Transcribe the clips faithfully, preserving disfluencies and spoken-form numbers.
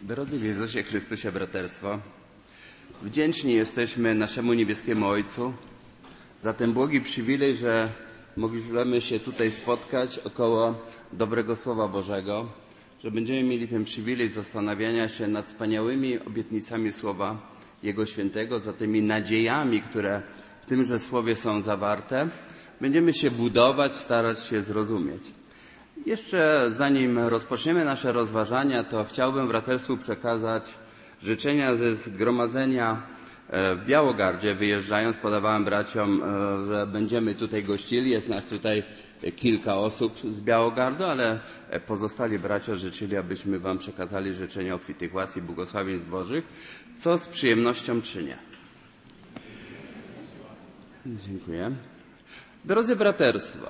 Drodzy w Jezusie Chrystusie braterstwo, wdzięczni jesteśmy naszemu niebieskiemu Ojcu za ten błogi przywilej, że mogliśmy się tutaj spotkać około dobrego Słowa Bożego, że będziemy mieli ten przywilej zastanawiania się nad wspaniałymi obietnicami Słowa Jego Świętego, za tymi nadziejami, które w tymże Słowie są zawarte. Będziemy się budować, starać się zrozumieć. Jeszcze zanim rozpoczniemy nasze rozważania, to chciałbym braterstwu przekazać życzenia ze zgromadzenia w Białogardzie. Wyjeżdżając, podawałem braciom, że będziemy tutaj gościli. Jest nas tutaj kilka osób z Białogardu, ale pozostali bracia życzyli, abyśmy wam przekazali życzenia obfitych łask i błogosławieństw Bożych, co z przyjemnością czynię. Dziękuję. Drodzy braterstwo,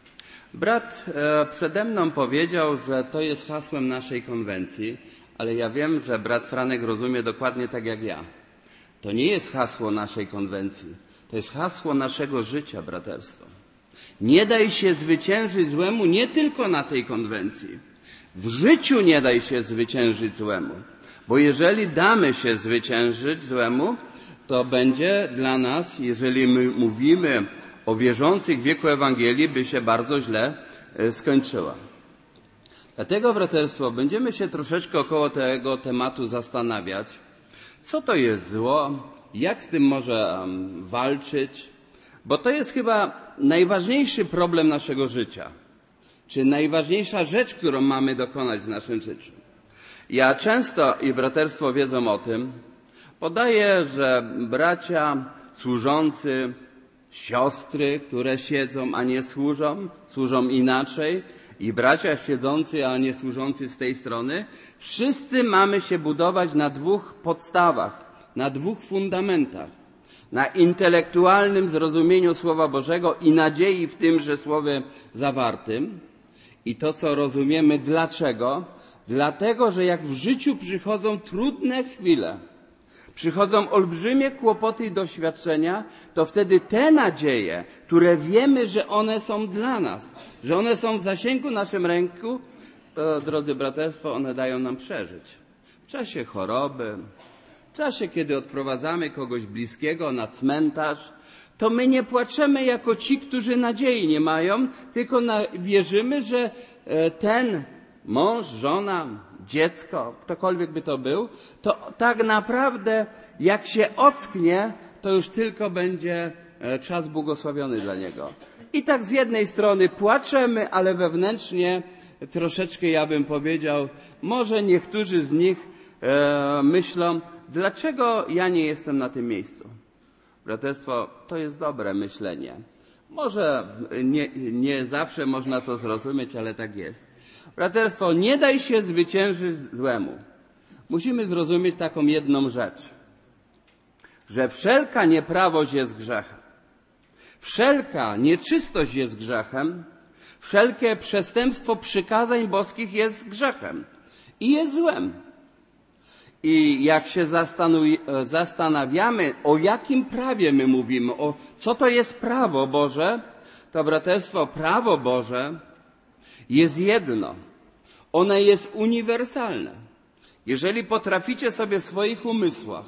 brat przede mną powiedział, że to jest hasłem naszej konwencji, ale ja wiem, że brat Franek rozumie dokładnie tak jak ja. To nie jest hasło naszej konwencji, to jest hasło naszego życia, braterstwo. Nie daj się zwyciężyć złemu nie tylko na tej konwencji. W życiu nie daj się zwyciężyć złemu, bo jeżeli damy się zwyciężyć złemu, to będzie dla nas, jeżeli my mówimy o wierzących w wieku Ewangelii, by się bardzo źle skończyła. Dlatego, braterstwo, będziemy się troszeczkę około tego tematu zastanawiać, co to jest zło, jak z tym może walczyć, bo to jest chyba najważniejszy problem naszego życia, czy najważniejsza rzecz, którą mamy dokonać w naszym życiu. Ja często, i braterstwo wiedzą o tym, podaję, że bracia służący, siostry, które siedzą, a nie służą, służą inaczej, i bracia siedzący, a nie służący z tej strony, wszyscy mamy się budować na dwóch podstawach, na dwóch fundamentach. Na intelektualnym zrozumieniu Słowa Bożego i nadziei w tymże Słowie zawartym. I to, co rozumiemy, dlaczego? Dlatego, że jak w życiu przychodzą trudne chwile, przychodzą olbrzymie kłopoty i doświadczenia, to wtedy te nadzieje, które wiemy, że one są dla nas, że one są w zasięgu naszym ręku, to, drodzy braterstwo, one dają nam przeżyć. W czasie choroby, w czasie, kiedy odprowadzamy kogoś bliskiego na cmentarz, to my nie płaczemy jako ci, którzy nadziei nie mają, tylko na, wierzymy, że ten mąż, żona, dziecko, ktokolwiek by to był, to tak naprawdę jak się ocknie, to już tylko będzie czas błogosławiony dla niego. I tak z jednej strony płaczemy, ale wewnętrznie troszeczkę, ja bym powiedział, może niektórzy z nich e, myślą, dlaczego ja nie jestem na tym miejscu. Braterstwo, to jest dobre myślenie. Może nie, nie zawsze można to zrozumieć, ale tak jest. Braterstwo, nie daj się zwyciężyć złemu. Musimy zrozumieć taką jedną rzecz, że wszelka nieprawość jest grzechem. Wszelka nieczystość jest grzechem, wszelkie przestępstwo przykazań boskich jest grzechem i jest złem. I jak się zastanawiamy, o jakim prawie my mówimy, o co to jest prawo Boże, to braterstwo, prawo Boże jest jedno. One jest uniwersalne. Jeżeli potraficie sobie w swoich umysłach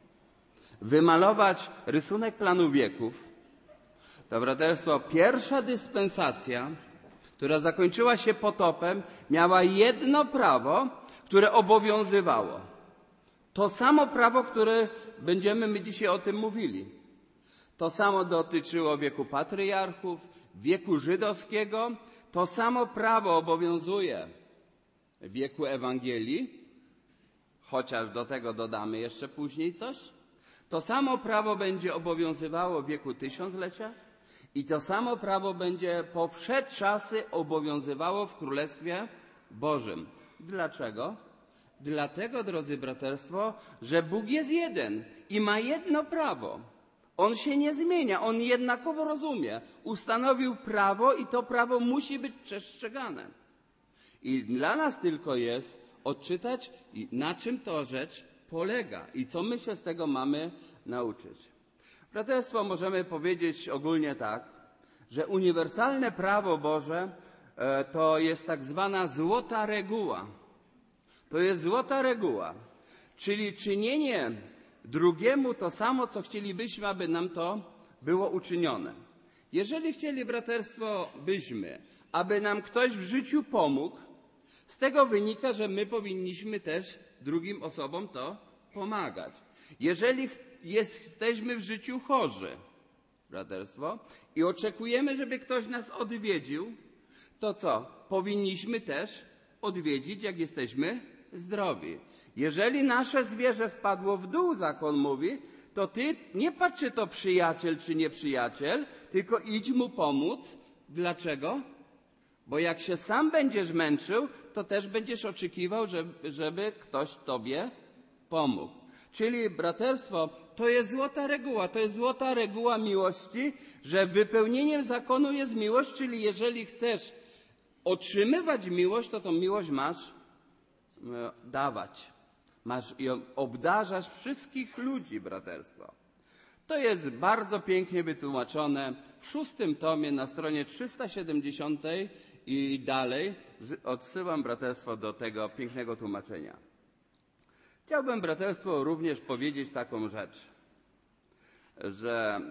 wymalować rysunek planu wieków, to braterstwo, pierwsza dyspensacja, która zakończyła się potopem, miała jedno prawo, które obowiązywało. To samo prawo, które będziemy my dzisiaj o tym mówili. To samo dotyczyło wieku patriarchów, wieku żydowskiego. To samo prawo obowiązuje w wieku Ewangelii, chociaż do tego dodamy jeszcze później coś. To samo prawo będzie obowiązywało w wieku tysiąclecia i to samo prawo będzie po wsze czasy obowiązywało w Królestwie Bożym. Dlaczego? Dlatego, drodzy braterstwo, że Bóg jest jeden i ma jedno prawo. On się nie zmienia, On jednakowo rozumie. Ustanowił prawo i to prawo musi być przestrzegane. I dla nas tylko jest odczytać, na czym to rzecz polega i co my się z tego mamy nauczyć. Braterstwo, możemy powiedzieć ogólnie tak, że uniwersalne prawo Boże to jest tak zwana złota reguła. To jest złota reguła, czyli czynienie drugiemu to samo, co chcielibyśmy, aby nam to było uczynione. Jeżeli chcieli, braterstwo, byśmy, aby nam ktoś w życiu pomógł, z tego wynika, że my powinniśmy też drugim osobom to pomagać. Jeżeli jesteśmy w życiu chorzy, braterstwo, i oczekujemy, żeby ktoś nas odwiedził, to co? Powinniśmy też odwiedzić, jak jesteśmy zdrowi. Jeżeli nasze zwierzę wpadło w dół, zakon mówi, to ty nie patrz, czy to przyjaciel, czy nieprzyjaciel, tylko idź mu pomóc. Dlaczego? Bo jak się sam będziesz męczył, to też będziesz oczekiwał, żeby, żeby ktoś tobie pomógł. Czyli braterstwo, to jest złota reguła, to jest złota reguła miłości, że wypełnieniem zakonu jest miłość, czyli jeżeli chcesz otrzymywać miłość, to tą miłość masz dawać. Masz ją obdarzasz wszystkich ludzi, braterstwo. To jest bardzo pięknie wytłumaczone w szóstym tomie na stronie trzysta siedemdziesiątej i dalej. Odsyłam, braterstwo, do tego pięknego tłumaczenia. Chciałbym, braterstwo, również powiedzieć taką rzecz, że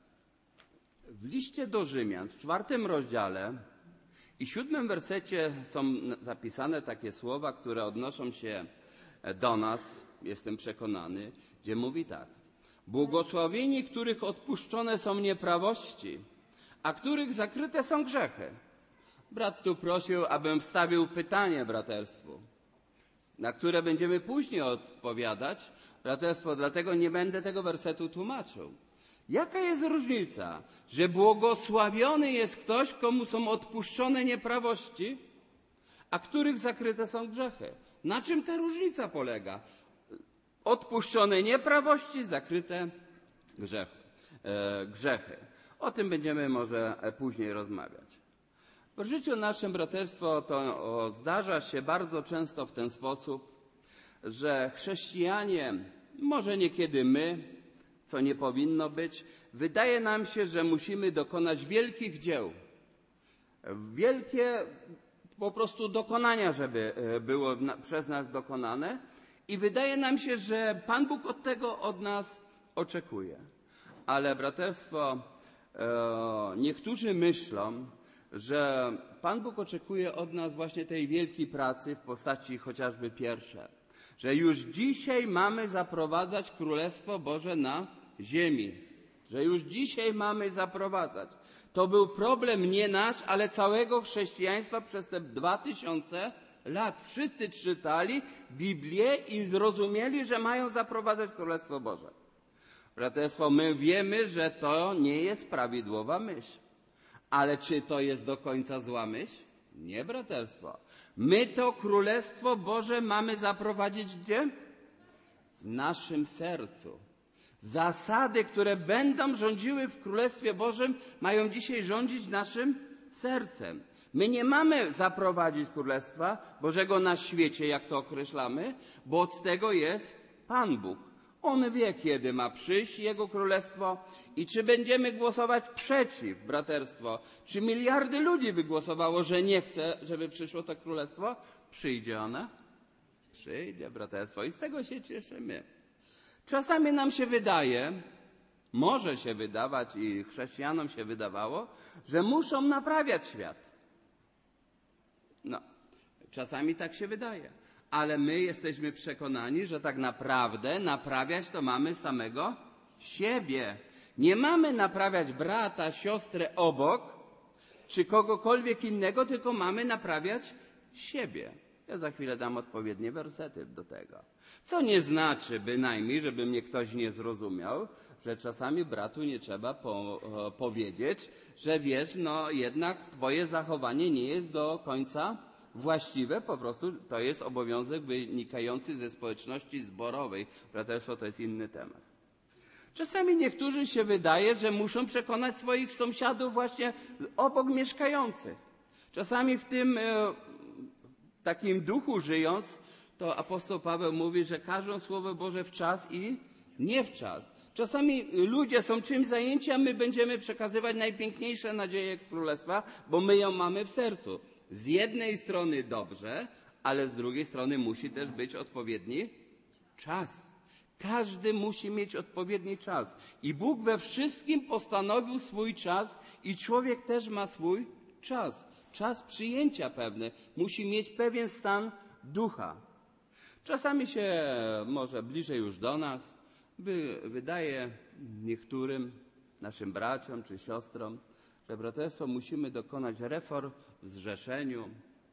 w liście do Rzymian, w czwartym rozdziale i siódmym wersecie są zapisane takie słowa, które odnoszą się do nas, jestem przekonany, gdzie mówi tak. Błogosławieni, których odpuszczone są nieprawości, a których zakryte są grzechy. Brat tu prosił, abym wstawił pytanie braterstwu, na które będziemy później odpowiadać. Braterstwo, dlatego nie będę tego wersetu tłumaczył. Jaka jest różnica, że błogosławiony jest ktoś, komu są odpuszczone nieprawości, a których zakryte są grzechy? Na czym ta różnica polega? Odpuszczone nieprawości, zakryte grzechy. E, grzechy. O tym będziemy może później rozmawiać. W życiu naszym, braterstwo, to o, zdarza się bardzo często w ten sposób, że chrześcijanie, może niekiedy my, co nie powinno być, wydaje nam się, że musimy dokonać wielkich dzieł. Wielkie po prostu dokonania, żeby było przez nas dokonane. I wydaje nam się, że Pan Bóg od tego od nas oczekuje. Ale braterstwo, niektórzy myślą, że Pan Bóg oczekuje od nas właśnie tej wielkiej pracy w postaci chociażby pierwsze. Że już dzisiaj mamy zaprowadzać Królestwo Boże na ziemi. Że już dzisiaj mamy zaprowadzać. To był problem nie nasz, ale całego chrześcijaństwa przez te dwa tysiące lat. Wszyscy czytali Biblię i zrozumieli, że mają zaprowadzać Królestwo Boże. Braterstwo, my wiemy, że to nie jest prawidłowa myśl. Ale czy to jest do końca zła myśl? Nie, braterstwo. My to Królestwo Boże mamy zaprowadzić gdzie? W naszym sercu. Zasady, które będą rządziły w Królestwie Bożym, mają dzisiaj rządzić naszym sercem. My nie mamy zaprowadzić Królestwa Bożego na świecie, jak to określamy, bo od tego jest Pan Bóg. On wie, kiedy ma przyjść Jego Królestwo i czy będziemy głosować przeciw, braterstwo. Czy miliardy ludzi by głosowało, że nie chce, żeby przyszło to Królestwo? Przyjdzie ona? Przyjdzie, braterstwo. I z tego się cieszymy. Czasami nam się wydaje, może się wydawać i chrześcijanom się wydawało, że muszą naprawiać świat. No, czasami tak się wydaje. Ale my jesteśmy przekonani, że tak naprawdę naprawiać to mamy samego siebie. Nie mamy naprawiać brata, siostrę obok, czy kogokolwiek innego, tylko mamy naprawiać siebie. Ja za chwilę dam odpowiednie wersety do tego. Co nie znaczy bynajmniej, żeby mnie ktoś nie zrozumiał, że czasami bratu nie trzeba po, e, powiedzieć, że wiesz, no jednak twoje zachowanie nie jest do końca właściwe, po prostu to jest obowiązek wynikający ze społeczności zborowej. Braterstwo to jest inny temat. Czasami niektórzy się wydaje, że muszą przekonać swoich sąsiadów właśnie obok mieszkających. Czasami w tym e, takim duchu żyjąc, to apostoł Paweł mówi, że każą Słowo Boże w czas i nie w czas. Czasami ludzie są czymś zajęci, a my będziemy przekazywać najpiękniejsze nadzieje Królestwa, bo my ją mamy w sercu. Z jednej strony dobrze, ale z drugiej strony musi też być odpowiedni czas. Każdy musi mieć odpowiedni czas. I Bóg we wszystkim postanowił swój czas i człowiek też ma swój czas. Czas przyjęcia pewny. Musi mieć pewien stan ducha. Czasami się może bliżej już do nas by, wydaje niektórym naszym braciom czy siostrom, że braterstwo musimy dokonać reform w zrzeszeniu.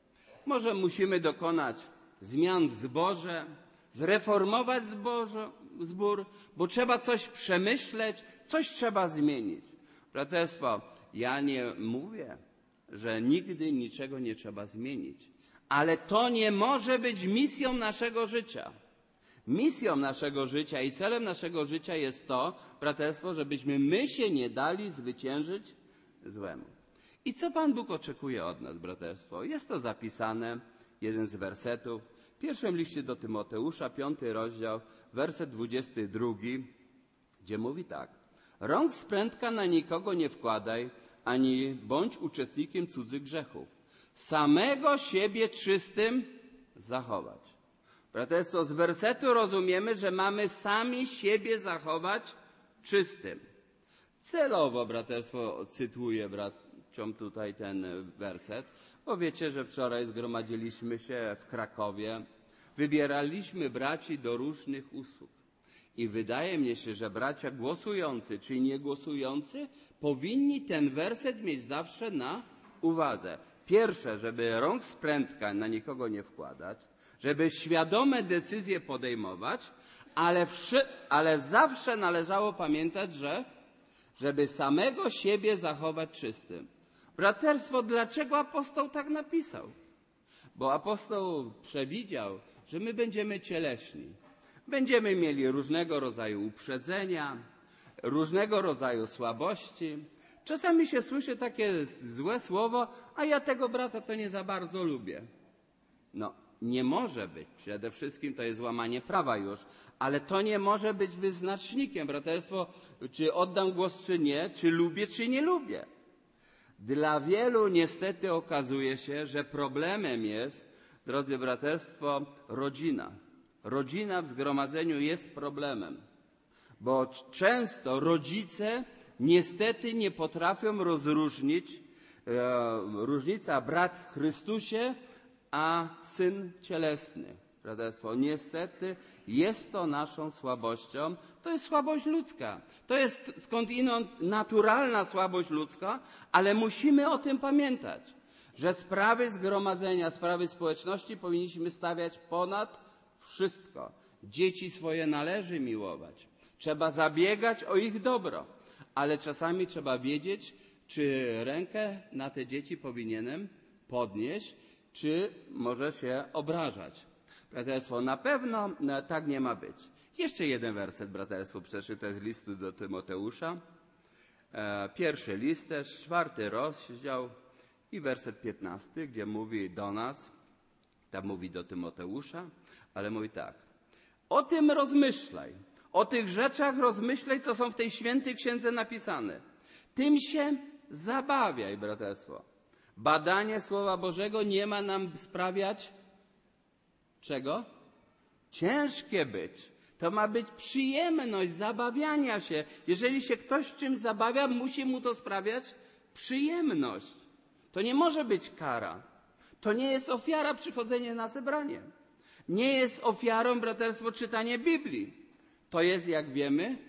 Może musimy dokonać zmian w zborze, zreformować zborze, zbór, bo trzeba coś przemyśleć, coś trzeba zmienić. Braterstwo, ja nie mówię, że nigdy niczego nie trzeba zmienić, ale to nie może być misją naszego życia. Misją naszego życia i celem naszego życia jest to, braterstwo, żebyśmy my się nie dali zwyciężyć złemu. I co Pan Bóg oczekuje od nas, braterstwo? Jest to zapisane, jeden z wersetów, w pierwszym liście do Tymoteusza, piąty rozdział, werset dwudziesty drugi, gdzie mówi tak. Rąk z prędka na nikogo nie wkładaj, ani bądź uczestnikiem cudzych grzechów. Samego siebie czystym zachować. Braterstwo, z wersetu rozumiemy, że mamy sami siebie zachować czystym. Celowo, braterstwo, cytuję braciom tutaj ten werset, bo wiecie, że wczoraj zgromadziliśmy się w Krakowie, wybieraliśmy braci do różnych usług. I wydaje mi się, że bracia głosujący czy niegłosujący powinni ten werset mieć zawsze na uwadze. Pierwsze, żeby rąk z prędka na nikogo nie wkładać, żeby świadome decyzje podejmować, ale, wszy, ale zawsze należało pamiętać, że żeby samego siebie zachować czystym. Braterstwo, dlaczego apostoł tak napisał? Bo apostoł przewidział, że my będziemy cieleśni. Będziemy mieli różnego rodzaju uprzedzenia, różnego rodzaju słabości. Czasami się słyszy takie złe słowo, a ja tego brata to nie za bardzo lubię. No, nie może być. Przede wszystkim to jest łamanie prawa już, ale to nie może być wyznacznikiem, braterstwo, czy oddam głos, czy nie, czy lubię, czy nie lubię. Dla wielu niestety okazuje się, że problemem jest, drodzy braterstwo, rodzina. Rodzina w zgromadzeniu jest problemem, bo często rodzice niestety nie potrafią rozróżnić e, różnica brat w Chrystusie, a syn cielesny. Braterstwo, niestety jest to naszą słabością. To jest słabość ludzka. To jest skądinąd naturalna słabość ludzka, ale musimy o tym pamiętać, że sprawy zgromadzenia, sprawy społeczności powinniśmy stawiać ponad wszystko. Dzieci swoje należy miłować. Trzeba zabiegać o ich dobro, ale czasami trzeba wiedzieć, czy rękę na te dzieci powinienem podnieść, czy może się obrażać. Braterstwo, na pewno tak nie ma być. Jeszcze jeden werset, braterstwo, przeczytać z listu do Tymoteusza. Pierwszy list też, czwarty rozdział i werset piętnasty, gdzie mówi do nas, tam mówi do Tymoteusza, ale mówi tak. O tym rozmyślaj, o tych rzeczach rozmyślaj, co są w tej świętej księdze napisane. Tym się zabawiaj, braterstwo. Badanie Słowa Bożego nie ma nam sprawiać czego? Ciężkie być. To ma być przyjemność zabawiania się. Jeżeli się ktoś czymś zabawia, musi mu to sprawiać przyjemność. To nie może być kara. To nie jest ofiara przychodzenie na zebranie. Nie jest ofiarą, braterstwo, czytanie Biblii. To jest, jak wiemy,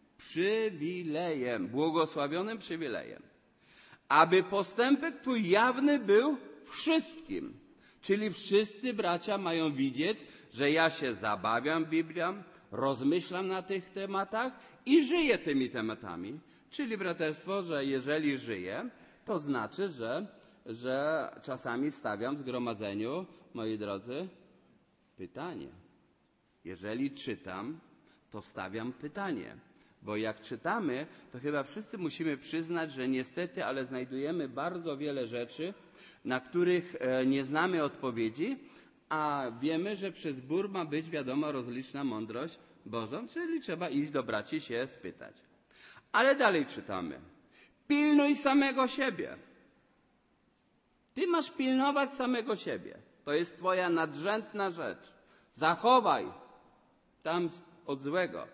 przywilejem, błogosławionym przywilejem. Aby postępek Twój jawny był wszystkim. Czyli wszyscy bracia mają widzieć, że ja się zabawiam Biblią, rozmyślam na tych tematach i żyję tymi tematami. Czyli, braterstwo, że jeżeli żyję, to znaczy, że, że czasami wstawiam w zgromadzeniu, moi drodzy, pytanie. Jeżeli czytam, to wstawiam pytanie. Bo jak czytamy, to chyba wszyscy musimy przyznać, że niestety, ale znajdujemy bardzo wiele rzeczy, na których nie znamy odpowiedzi, a wiemy, że przez zbór ma być, wiadomo, rozliczna mądrość Bożą, czyli trzeba iść do braci się spytać. Ale dalej czytamy. Pilnuj samego siebie. Ty masz pilnować samego siebie. To jest twoja nadrzędna rzecz. Zachowaj tam od złego.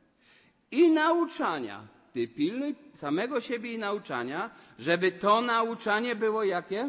I nauczania. Ty pilnuj samego siebie i nauczania, żeby to nauczanie było jakie?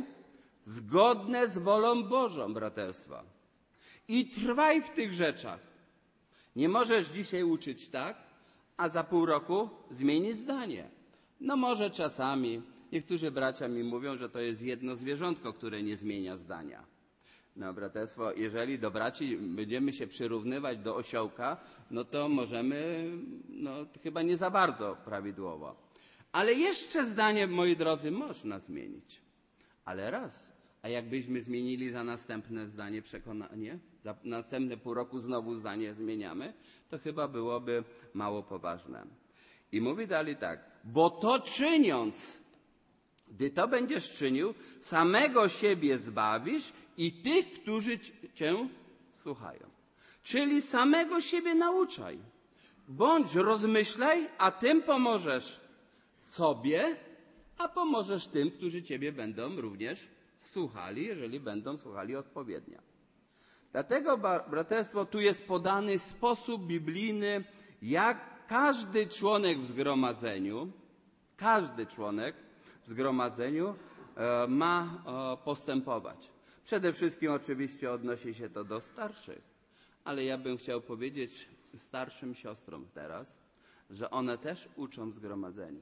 Zgodne z wolą Bożą, braterstwa. I trwaj w tych rzeczach. Nie możesz dzisiaj uczyć tak, a za pół roku zmienić zdanie. No może czasami. Niektórzy bracia mi mówią, że to jest jedno zwierzątko, które nie zmienia zdania. No braterstwo, jeżeli do braci będziemy się przyrównywać do osiołka, no to możemy, no chyba nie za bardzo prawidłowo. Ale jeszcze zdanie, moi drodzy, można zmienić. Ale raz. A jakbyśmy zmienili za następne zdanie przekonanie, za następne pół roku znowu zdanie zmieniamy, to chyba byłoby mało poważne. I mówi dalej tak, bo to czyniąc, gdy to będziesz czynił, samego siebie zbawisz i tych, którzy cię słuchają. Czyli samego siebie nauczaj. Bądź rozmyślaj, a tym pomożesz sobie, a pomożesz tym, którzy ciebie będą również słuchali, jeżeli będą słuchali odpowiednio. Dlatego, braterstwo, tu jest podany sposób biblijny, jak każdy członek w zgromadzeniu, każdy członek w zgromadzeniu e, ma e, postępować. Przede wszystkim oczywiście odnosi się to do starszych, ale ja bym chciał powiedzieć starszym siostrom teraz, że one też uczą w zgromadzeniu.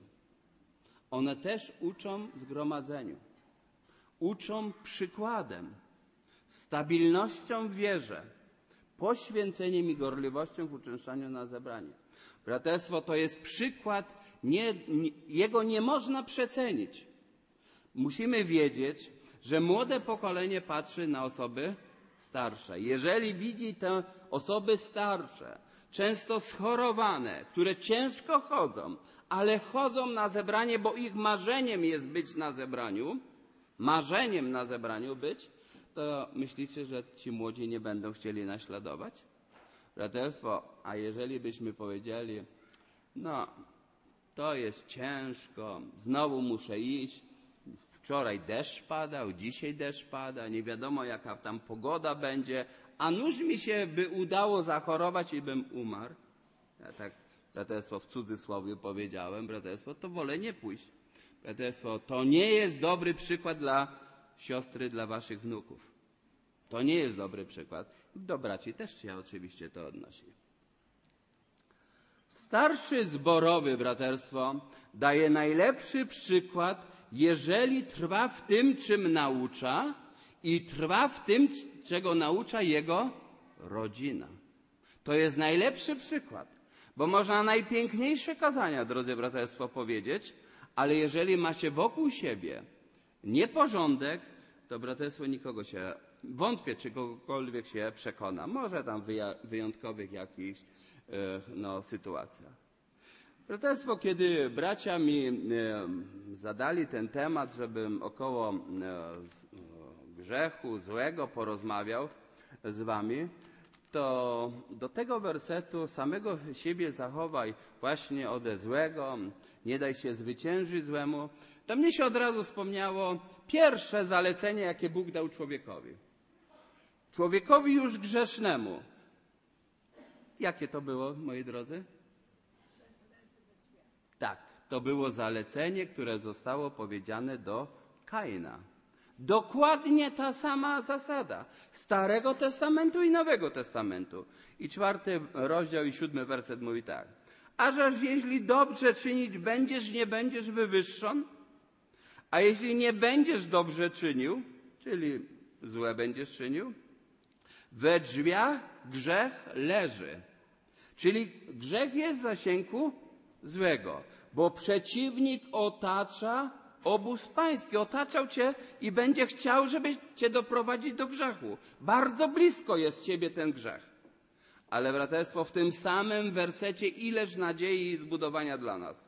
One też uczą w zgromadzeniu. Uczą przykładem, stabilnością w wierze, poświęceniem i gorliwością w uczęszczaniu na zebranie. Braterstwo, to jest przykład, nie, nie, jego nie można przecenić. Musimy wiedzieć, że młode pokolenie patrzy na osoby starsze. Jeżeli widzi te osoby starsze, często schorowane, które ciężko chodzą, ale chodzą na zebranie, bo ich marzeniem jest być na zebraniu, marzeniem na zebraniu być, to myślicie, że ci młodzi nie będą chcieli naśladować? Braterstwo, a jeżeli byśmy powiedzieli, no, to jest ciężko, znowu muszę iść, wczoraj deszcz padał, dzisiaj deszcz pada, nie wiadomo jaka tam pogoda będzie, a nuż mi się by udało zachorować i bym umarł. Ja tak, braterstwo, w cudzysłowie powiedziałem, braterstwo, to wolę nie pójść. Braterstwo, to nie jest dobry przykład dla siostry, dla waszych wnuków. To nie jest dobry przykład. Do braci też się oczywiście to odnosi. Starszy zborowy, braterstwo, daje najlepszy przykład, jeżeli trwa w tym, czym naucza i trwa w tym, czego naucza jego rodzina. To jest najlepszy przykład, bo można najpiękniejsze kazania, drodzy braterstwo, powiedzieć, ale jeżeli ma się wokół siebie nieporządek, to braterstwo nikogo się, wątpię, czy kogokolwiek się przekona. Może tam w wyjątkowych jakichś no, sytuacjach. Braterstwo, kiedy bracia mi zadali ten temat, żebym około grzechu złego porozmawiał z wami, to do tego wersetu samego siebie zachowaj właśnie ode złego, nie daj się zwyciężyć złemu. To mnie się od razu wspomniało pierwsze zalecenie, jakie Bóg dał człowiekowi. Człowiekowi już grzesznemu. Jakie to było, moi drodzy? Tak, to było zalecenie, które zostało powiedziane do Kaina. Dokładnie ta sama zasada Starego Testamentu i Nowego Testamentu. I czwarty rozdział i siódmy werset mówi tak. Ażeż jeśli dobrze czynić będziesz, nie będziesz wywyższon, a jeśli nie będziesz dobrze czynił, czyli złe będziesz czynił, we drzwiach grzech leży. Czyli grzech jest w zasięgu złego, bo przeciwnik otacza obóz pański, otaczał cię i będzie chciał, żeby cię doprowadzić do grzechu. Bardzo blisko jest ciebie ten grzech. Ale braterstwo, w tym samym wersecie ileż nadziei i zbudowania dla nas.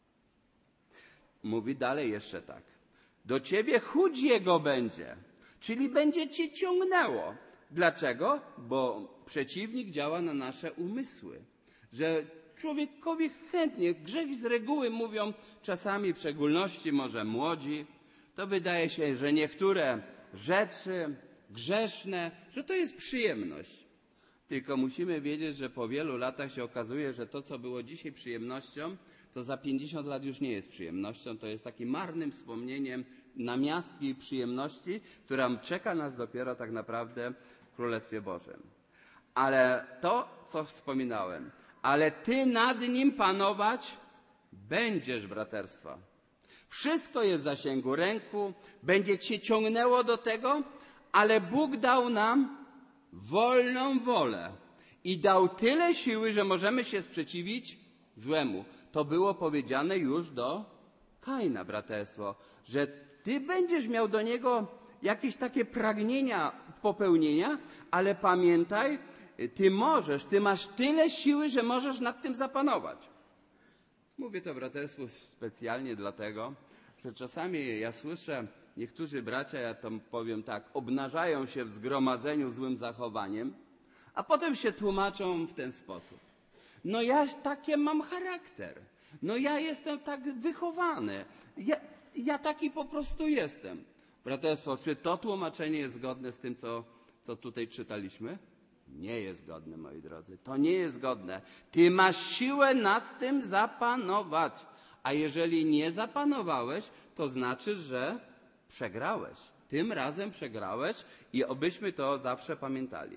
Mówi dalej jeszcze tak. Do ciebie chódź jego będzie, czyli będzie cię ciągnęło. Dlaczego? Bo przeciwnik działa na nasze umysły. Że człowiekowi chętnie, grzech z reguły mówią czasami w szczególności może młodzi, to wydaje się, że niektóre rzeczy, grzeszne, że to jest przyjemność. Tylko musimy wiedzieć, że po wielu latach się okazuje, że to, co było dzisiaj przyjemnością, to za pięćdziesiąt lat już nie jest przyjemnością. To jest takim marnym wspomnieniem namiastki przyjemności, która czeka nas dopiero tak naprawdę w Królestwie Bożym. Ale to, co wspominałem, ale ty nad nim panować będziesz, braterstwa. Wszystko jest w zasięgu ręku, będzie cię ciągnęło do tego, ale Bóg dał nam wolną wolę i dał tyle siły, że możemy się sprzeciwić złemu. To było powiedziane już do Kaina, braterstwo, że ty będziesz miał do niego jakieś takie pragnienia popełnienia, ale pamiętaj, ty możesz, ty masz tyle siły, że możesz nad tym zapanować. Mówię to, braterstwu, specjalnie dlatego, że czasami ja słyszę, niektórzy bracia, ja to powiem tak, obnażają się w zgromadzeniu złym zachowaniem, a potem się tłumaczą w ten sposób. No ja taki mam charakter. No ja jestem tak wychowany. Ja, ja taki po prostu jestem. Braterstwo, czy to tłumaczenie jest zgodne z tym, co, co tutaj czytaliśmy? Nie jest zgodne, moi drodzy. To nie jest zgodne. Ty masz siłę nad tym zapanować. A jeżeli nie zapanowałeś, to znaczy, że przegrałeś. Tym razem przegrałeś i obyśmy to zawsze pamiętali.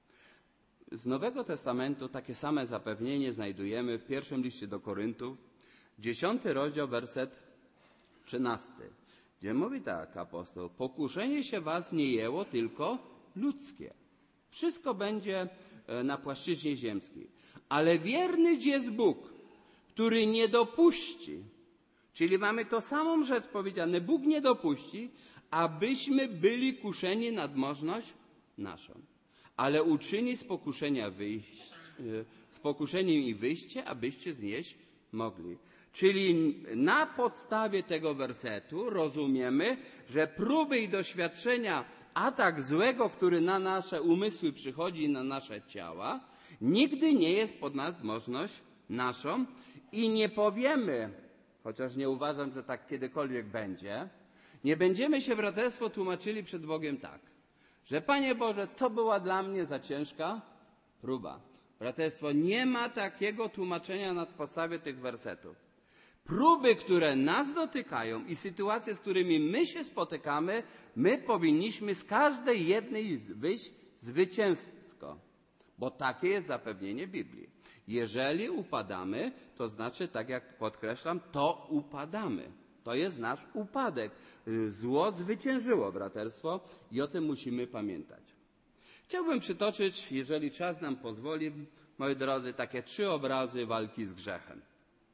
Z Nowego Testamentu takie same zapewnienie znajdujemy w pierwszym liście do Koryntów, dziesiąty rozdział, werset trzynasty, gdzie mówi tak apostoł: pokuszenie się was nie jęło, tylko ludzkie. Wszystko będzie na płaszczyźnie ziemskiej. Ale wierny jest Bóg, który nie dopuści, czyli mamy to samą rzecz powiedziane, Bóg nie dopuści, abyśmy byli kuszeni nad możność naszą. Ale uczyni z pokuszenia wyjść, z pokuszeniem i wyjście, abyście znieść mogli. Czyli na podstawie tego wersetu rozumiemy, że próby i doświadczenia, atak złego, który na nasze umysły przychodzi, na nasze ciała, nigdy nie jest ponad możność naszą i nie powiemy, chociaż nie uważam, że tak kiedykolwiek będzie, nie będziemy się, braterstwo, tłumaczyli przed Bogiem tak, że Panie Boże, to była dla mnie za ciężka próba. Braterstwo, nie ma takiego tłumaczenia na podstawie tych wersetów. Próby, które nas dotykają i sytuacje, z którymi my się spotykamy, my powinniśmy z każdej jednej wyjść zwycięsko. Bo takie jest zapewnienie Biblii. Jeżeli upadamy, to znaczy, tak jak podkreślam, to upadamy. To jest nasz upadek. Zło zwyciężyło, braterstwo, i o tym musimy pamiętać. Chciałbym przytoczyć, jeżeli czas nam pozwoli, moi drodzy, takie trzy obrazy walki z grzechem.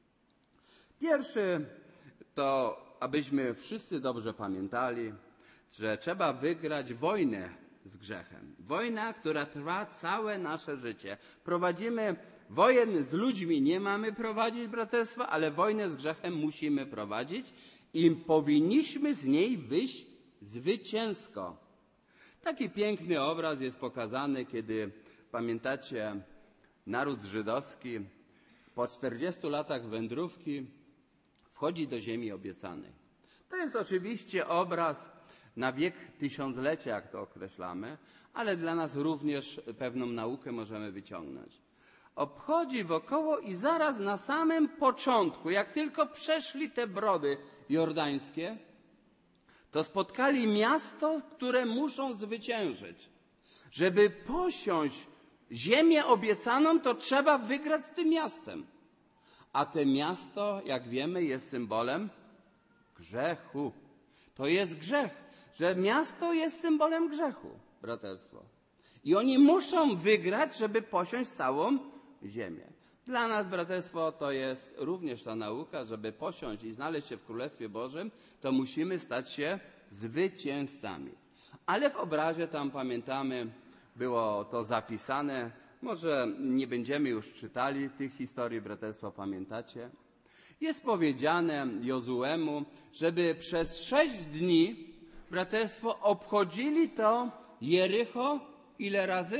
Pierwszy to, abyśmy wszyscy dobrze pamiętali, że trzeba wygrać wojnę z grzechem. Wojna, która trwa całe nasze życie. Prowadzimy wojen z ludźmi, nie mamy prowadzić, braterstwa, ale wojnę z grzechem musimy prowadzić i powinniśmy z niej wyjść zwycięsko. Taki piękny obraz jest pokazany, kiedy, pamiętacie, naród żydowski po czterdziestu latach wędrówki wchodzi do ziemi obiecanej. To jest oczywiście obraz na wiek tysiąclecia, jak to określamy, ale dla nas również pewną naukę możemy wyciągnąć. Obchodzi wokoło i zaraz na samym początku, jak tylko przeszli te brody jordańskie, to spotkali miasto, które muszą zwyciężyć. Żeby posiąść ziemię obiecaną, to trzeba wygrać z tym miastem. A to miasto, jak wiemy, jest symbolem grzechu. To jest grzech, że miasto jest symbolem grzechu, braterstwo. I oni muszą wygrać, żeby posiąść całą ziemię. Dla nas, braterstwo, to jest również ta nauka, żeby posiąść i znaleźć się w Królestwie Bożym, to musimy stać się zwycięzcami. Ale w obrazie tam, pamiętamy, było to zapisane. Może nie będziemy już czytali tych historii, braterstwo, pamiętacie? Jest powiedziane Jozuemu, żeby przez sześć dni, braterstwo, obchodzili to Jericho ile razy?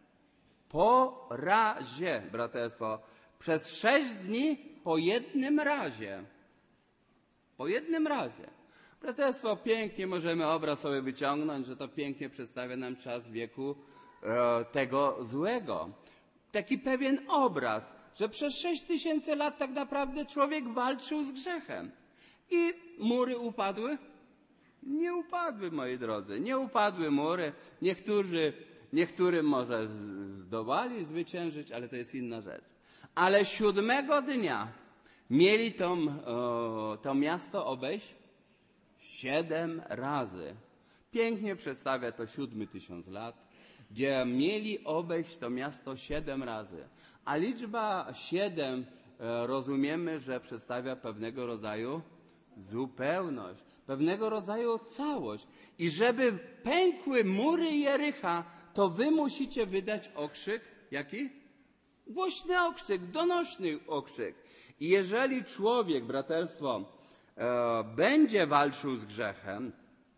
Po razie, braterstwo. Przez sześć dni po jednym razie. Po jednym razie. Braterstwo, pięknie możemy obraz sobie wyciągnąć, że to pięknie przedstawia nam czas wieku e, tego złego. Taki pewien obraz, że przez sześć tysięcy lat tak naprawdę człowiek walczył z grzechem. I mury upadły? Nie upadły, moi drodzy, nie upadły mury. Niektórzy, niektórym może zdołali zwyciężyć, ale to jest inna rzecz. Ale siódmego dnia mieli to, to miasto obejść siedem razy. Pięknie przedstawia to siódmy tysiąc lat, gdzie mieli obejść to miasto siedem razy. A liczba siedem rozumiemy, że przedstawia pewnego rodzaju zupełność, pewnego rodzaju całość. I żeby pękły mury Jericha, to wy musicie wydać okrzyk, jaki? Głośny okrzyk, donośny okrzyk. I jeżeli człowiek, braterstwo, e, będzie walczył z grzechem,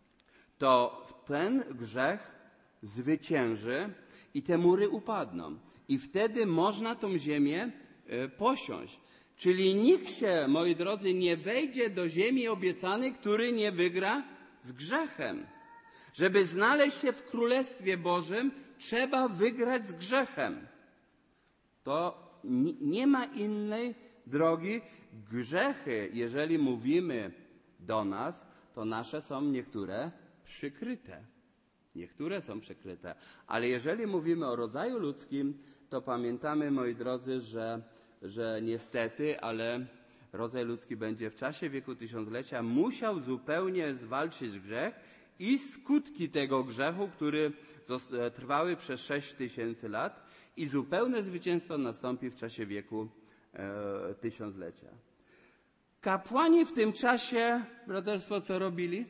to ten grzech zwycięży i te mury upadną. I wtedy można tą ziemię e, posiąść. Czyli nikt się, moi drodzy, nie wejdzie do ziemi obiecanej, który nie wygra z grzechem. Żeby znaleźć się w Królestwie Bożym, trzeba wygrać z grzechem. To nie ma innej drogi. Grzechy, jeżeli mówimy do nas, to nasze są niektóre przykryte. Niektóre są przykryte. Ale jeżeli mówimy o rodzaju ludzkim, to pamiętamy, moi drodzy, że, że niestety, ale rodzaj ludzki będzie w czasie wieku tysiąclecia musiał zupełnie zwalczyć grzech i skutki tego grzechu, który trwały przez sześć tysięcy lat, i zupełne zwycięstwo nastąpi w czasie wieku e, tysiąclecia. Kapłani w tym czasie, braterstwo, co robili?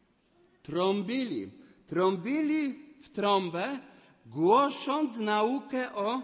Trąbili. Trąbili w trąbę, głosząc naukę o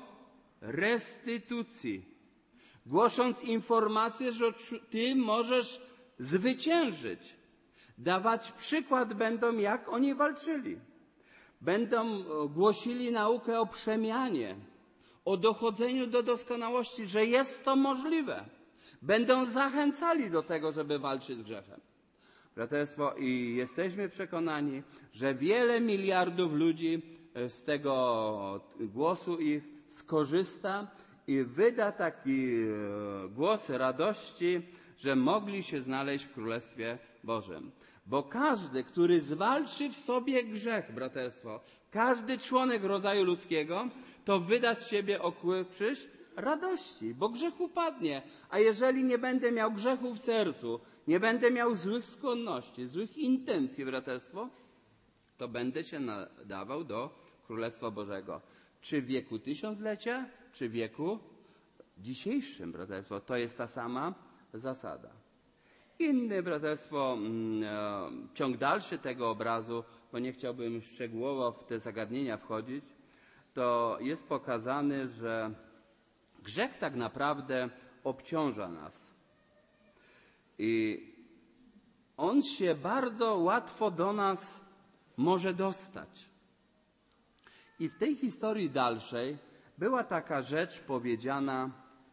restytucji. Głosząc informację, że ty możesz zwyciężyć. Dawać przykład będą, jak oni walczyli. Będą głosili naukę o przemianie, o dochodzeniu do doskonałości, że jest to możliwe. Będą zachęcali do tego, żeby walczyć z grzechem. Braterstwo, i jesteśmy przekonani, że wiele miliardów ludzi z tego głosu ich skorzysta i wyda taki głos radości, że mogli się znaleźć w Królestwie Bożym. Bo każdy, który zwalczy w sobie grzech, braterstwo, każdy członek rodzaju ludzkiego, to wyda z siebie okryć radości, bo grzech upadnie. A jeżeli nie będę miał grzechu w sercu, nie będę miał złych skłonności, złych intencji, braterstwo, to będę się nadawał do Królestwa Bożego. Czy w wieku tysiąclecia, czy w wieku dzisiejszym, braterstwo. To jest ta sama zasada. Inny, braterstwo, ciąg dalszy tego obrazu, bo nie chciałbym szczegółowo w te zagadnienia wchodzić, to jest pokazane, że grzech tak naprawdę obciąża nas. I on się bardzo łatwo do nas może dostać. I w tej historii dalszej była taka rzecz powiedziana,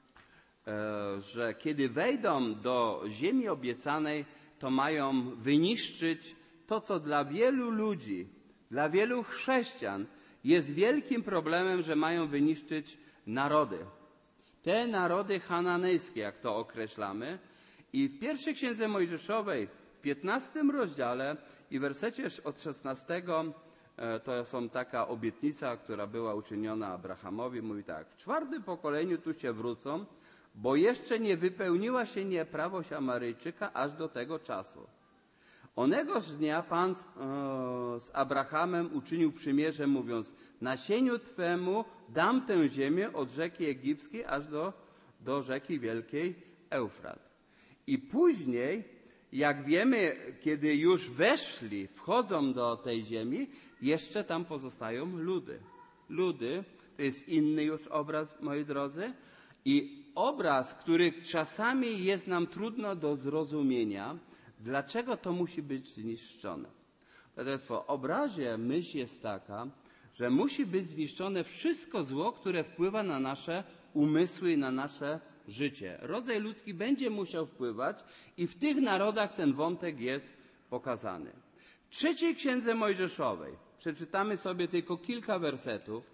że kiedy wejdą do ziemi obiecanej, to mają wyniszczyć to, co dla wielu ludzi, dla wielu chrześcijan jest wielkim problemem, że mają wyniszczyć narody. Te narody hananejskie, jak to określamy. I w pierwszej księdze Mojżeszowej, w piętnastym rozdziale i wersecie od szesnastego, to są taka obietnica, która była uczyniona Abrahamowi. Mówi tak: w czwartym pokoleniu tu się wrócą, bo jeszcze nie wypełniła się nieprawość Amoryjczyka aż do tego czasu. Onegoż dnia Pan z, e, z Abrahamem uczynił przymierze, mówiąc: nasieniu Twemu dam tę ziemię od rzeki egipskiej aż do, do rzeki wielkiej Eufrat. I później, jak wiemy, kiedy już weszli, wchodzą do tej ziemi, jeszcze tam pozostają ludy. Ludy, to jest inny już obraz, moi drodzy. I obraz, który czasami jest nam trudno do zrozumienia, dlaczego to musi być zniszczone. Braterstwo, w obrazie myśl jest taka, że musi być zniszczone wszystko zło, które wpływa na nasze umysły i na nasze życie. Rodzaj ludzki będzie musiał wpływać i w tych narodach ten wątek jest pokazany. W trzeciej księdze Mojżeszowej przeczytamy sobie tylko kilka wersetów.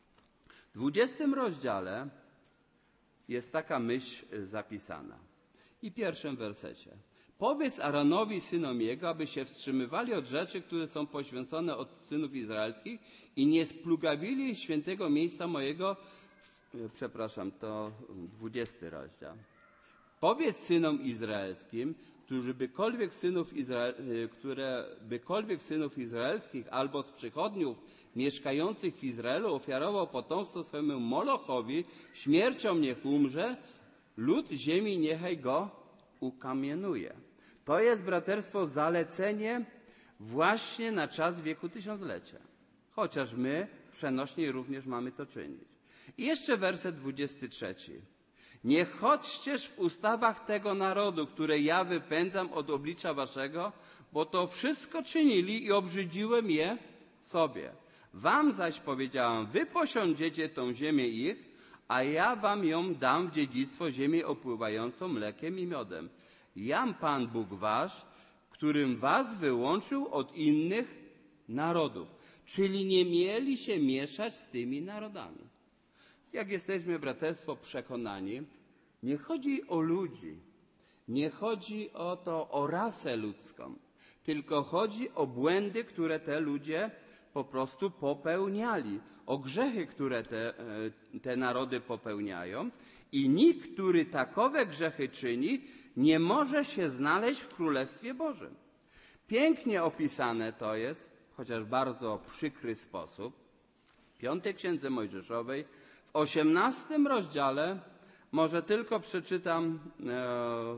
W dwudziestym rozdziale jest taka myśl zapisana. I w pierwszym wersecie. Powiedz Aaronowi, synom jego, aby się wstrzymywali od rzeczy, które są poświęcone od synów izraelskich i nie splugawili świętego miejsca mojego. Przepraszam, to dwudziesty rozdział. Powiedz synom izraelskim, którzy bykolwiek synów Izrael, które bykolwiek synów izraelskich albo z przychodniów mieszkających w Izraelu ofiarował potomstwo swemu Molochowi, śmiercią niech umrze, lud ziemi niechaj go ukamienuje. To jest, braterstwo, zalecenie właśnie na czas wieku tysiąclecia. Chociaż my przenośnie również mamy to czynić. I jeszcze werset dwudziesty trzeci. Nie chodźcież w ustawach tego narodu, które ja wypędzam od oblicza waszego, bo to wszystko czynili i obrzydziłem je sobie. Wam zaś powiedziałam, wy posiądziecie tą ziemię ich, a ja wam ją dam w dziedzictwo, ziemię opływającą mlekiem i miodem. Jam Pan Bóg wasz, którym was wyłączył od innych narodów. Czyli nie mieli się mieszać z tymi narodami. Jak jesteśmy, braterstwo, przekonani, nie chodzi o ludzi, nie chodzi o to, o rasę ludzką, tylko chodzi o błędy, które te ludzie po prostu popełniali, o grzechy, które te, te narody popełniają i nikt, który takowe grzechy czyni, nie może się znaleźć w Królestwie Bożym. Pięknie opisane to jest, chociaż w bardzo przykry sposób, w piątej księdze Mojżeszowej, w osiemnastym rozdziale, może tylko przeczytam e,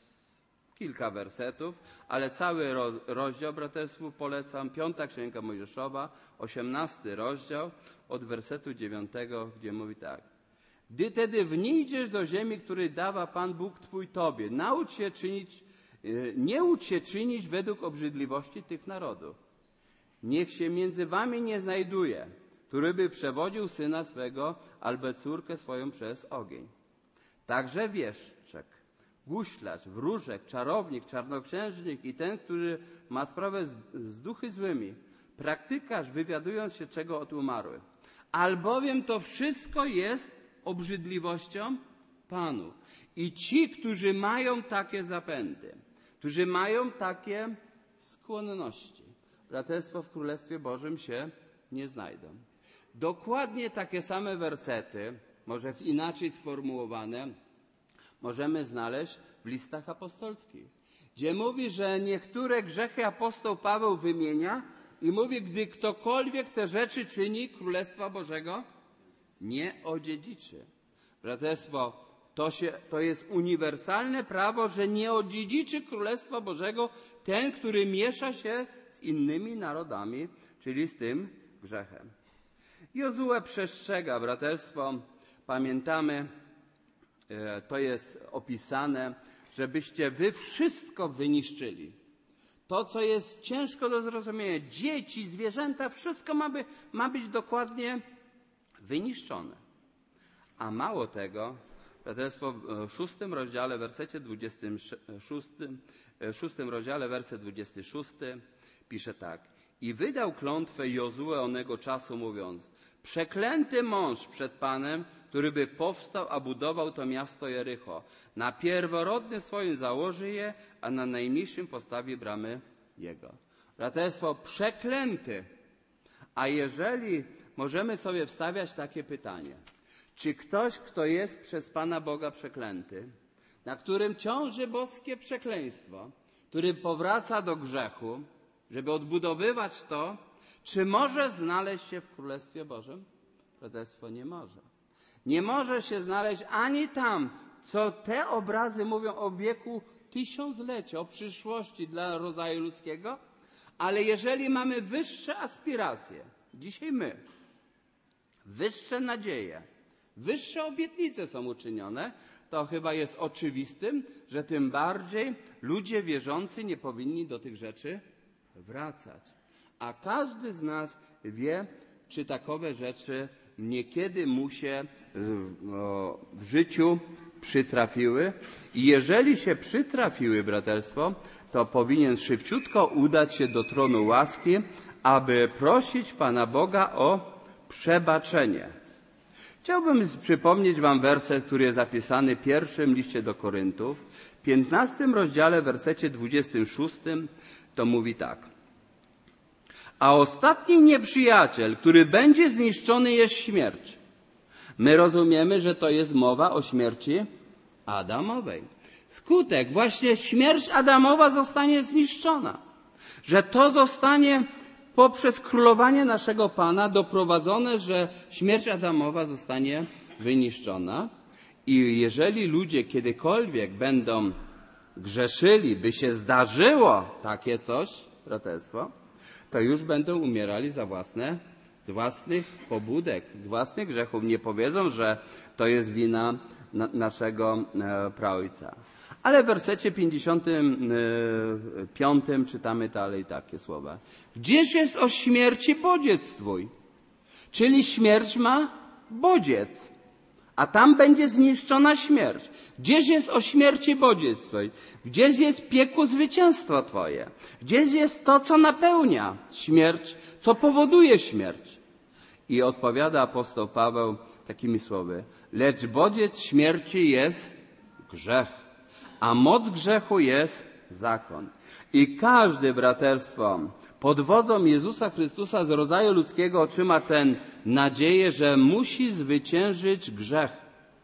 kilka wersetów, ale cały ro, rozdział, braterstwu, polecam. Piąta księga Mojżeszowa, osiemnasty rozdział, od wersetu dziewiątego, gdzie mówi tak. Gdy tedy wnijdziesz do ziemi, której dawa Pan Bóg Twój Tobie, naucz się czynić, e, nie ucz się czynić według obrzydliwości tych narodów. Niech się między wami nie znajduje, który by przewodził syna swego albo córkę swoją przez ogień. Także wieszczek, guślarz, wróżek, czarownik, czarnoksiężnik i ten, który ma sprawę z, z duchy złymi, praktykarz, wywiadując się czego od umarłych. Albowiem to wszystko jest obrzydliwością Panu. I ci, którzy mają takie zapędy, którzy mają takie skłonności, braterstwo, w Królestwie Bożym się nie znajdą. Dokładnie takie same wersety, może inaczej sformułowane, możemy znaleźć w listach apostolskich, gdzie mówi, że niektóre grzechy apostoł Paweł wymienia i mówi, gdy ktokolwiek te rzeczy czyni, Królestwa Bożego nie odziedziczy. Braterstwo, to, się, to jest uniwersalne prawo, że nie odziedziczy Królestwa Bożego ten, który miesza się z innymi narodami, czyli z tym grzechem. Jozue przestrzega, braterstwo, pamiętamy, to jest opisane, żebyście wy wszystko wyniszczyli. To, co jest ciężko do zrozumienia, dzieci, zwierzęta, wszystko ma, by, ma być dokładnie wyniszczone. A mało tego, braterstwo, w szóstym rozdziale, wersecie dwudziestym szóstym, szóstym rozdziale, werset dwudziesty szósty, pisze tak. I wydał klątwę Jozue onego czasu, mówiąc, przeklęty mąż przed Panem, który by powstał, a budował to miasto Jericho. Na pierworodnym swoim założy je, a na najmniejszym postawi bramy jego. Braterstwo, przeklęty. A jeżeli możemy sobie wstawiać takie pytanie, czy ktoś, kto jest przez Pana Boga przeklęty, na którym ciąży boskie przekleństwo, który powraca do grzechu, żeby odbudowywać to, czy może znaleźć się w Królestwie Bożym? Braterstwo, nie może. Nie może się znaleźć ani tam, co te obrazy mówią o wieku tysiąclecia, o przyszłości dla rodzaju ludzkiego, ale jeżeli mamy wyższe aspiracje, dzisiaj my, wyższe nadzieje, wyższe obietnice są uczynione, to chyba jest oczywistym, że tym bardziej ludzie wierzący nie powinni do tych rzeczy wracać. A każdy z nas wie, czy takowe rzeczy niekiedy mu się w życiu przytrafiły i jeżeli się przytrafiły, braterstwo, to powinien szybciutko udać się do tronu łaski, aby prosić Pana Boga o przebaczenie. Chciałbym przypomnieć wam werset, który jest zapisany w pierwszym liście do Koryntów, w piętnastym rozdziale, w wersecie dwudziestym szóstym, to mówi tak. A ostatni nieprzyjaciel, który będzie zniszczony, jest śmierć. My rozumiemy, że to jest mowa o śmierci Adamowej. Skutek, właśnie śmierć Adamowa zostanie zniszczona. Że to zostanie poprzez królowanie naszego Pana doprowadzone, że śmierć Adamowa zostanie wyniszczona. I jeżeli ludzie kiedykolwiek będą grzeszyli, by się zdarzyło takie coś, braterstwo, to już będą umierali za własne, z własnych pobudek, z własnych grzechów. Nie powiedzą, że to jest wina na, naszego e, praojca. Ale w wersecie pięćdziesiątym piątym czytamy dalej takie słowa. Gdzież jest o śmierci bodziec twój? Czyli śmierć ma bodziec, a tam będzie zniszczona śmierć. Gdzież jest o śmierci bodziec twój? Gdzież jest piekło zwycięstwo twoje? Gdzież jest to, co napełnia śmierć, co powoduje śmierć? I odpowiada apostoł Paweł takimi słowy. Lecz bodziec śmierci jest grzech. A moc grzechu jest zakon. I każdy, braterstwo, pod wodzą Jezusa Chrystusa z rodzaju ludzkiego otrzyma tę nadzieję, że musi zwyciężyć grzech.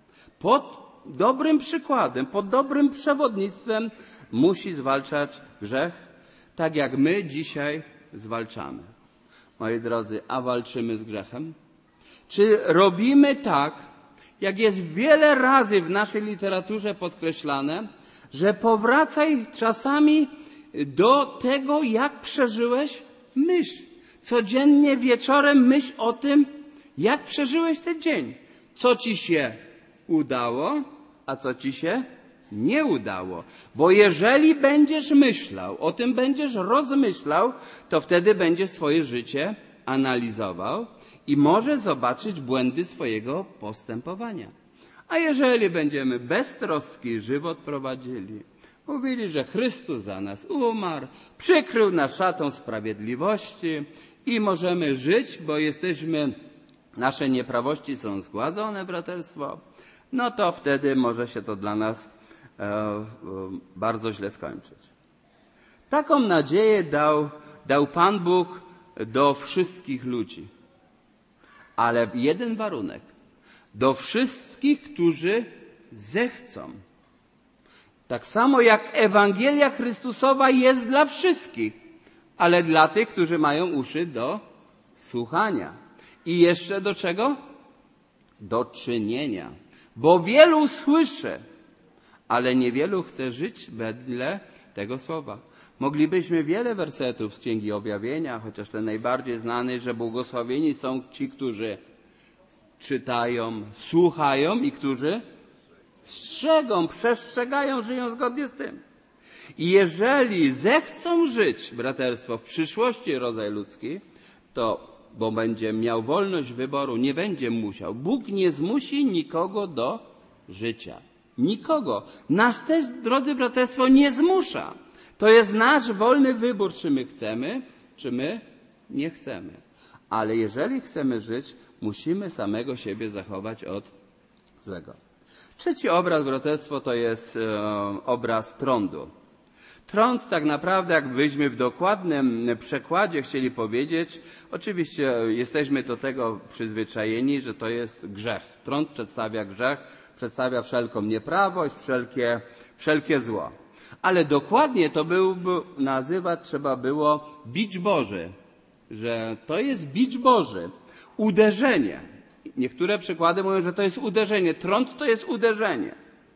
Pod dobrym przykładem, pod dobrym przewodnictwem musi zwalczać grzech, tak jak my dzisiaj zwalczamy. Moi drodzy, a walczymy z grzechem? Czy robimy tak, jak jest wiele razy w naszej literaturze podkreślane, że powracaj czasami do tego, jak przeżyłeś myśl. Codziennie wieczorem myśl o tym, jak przeżyłeś ten dzień. Co ci się udało, a co ci się nie udało. Bo jeżeli będziesz myślał, o tym będziesz rozmyślał, to wtedy będziesz swoje życie analizował i może zobaczyć błędy swojego postępowania. A jeżeli będziemy beztroski żywot prowadzili, mówili, że Chrystus za nas umarł, przykrył nas szatą sprawiedliwości i możemy żyć, bo jesteśmy, nasze nieprawości są zgładzone, braterstwo, no to wtedy może się to dla nas e, e, bardzo źle skończyć. Taką nadzieję dał, dał Pan Bóg do wszystkich ludzi. Ale jeden warunek. Do wszystkich, którzy zechcą. Tak samo jak Ewangelia Chrystusowa jest dla wszystkich, ale dla tych, którzy mają uszy do słuchania. I jeszcze do czego? Do czynienia. Bo wielu słyszy, ale niewielu chce żyć wedle tego słowa. Moglibyśmy wiele wersetów z Księgi Objawienia, chociaż ten najbardziej znany, że błogosławieni są ci, którzy czytają, słuchają i którzy strzegą, przestrzegają, żyją zgodnie z tym. I jeżeli zechcą żyć, braterstwo, w przyszłości rodzaj ludzki, to, bo będzie miał wolność wyboru, nie będzie musiał. Bóg nie zmusi nikogo do życia. Nikogo. Nasz test, drodzy braterstwo, nie zmusza. To jest nasz wolny wybór, czy my chcemy, czy my nie chcemy. Ale jeżeli chcemy żyć, musimy samego siebie zachować od złego. Trzeci obraz, braterstwo, to jest e, obraz trądu. Trąd tak naprawdę, jakbyśmy w dokładnym przekładzie chcieli powiedzieć, oczywiście jesteśmy do tego przyzwyczajeni, że to jest grzech. Trąd przedstawia grzech, przedstawia wszelką nieprawość, wszelkie, wszelkie zło. Ale dokładnie to byłby nazywać trzeba było bicz Boży, że to jest bicz Boży, uderzenie. Niektóre przykłady mówią, że to jest uderzenie. Trąd to jest uderzenie.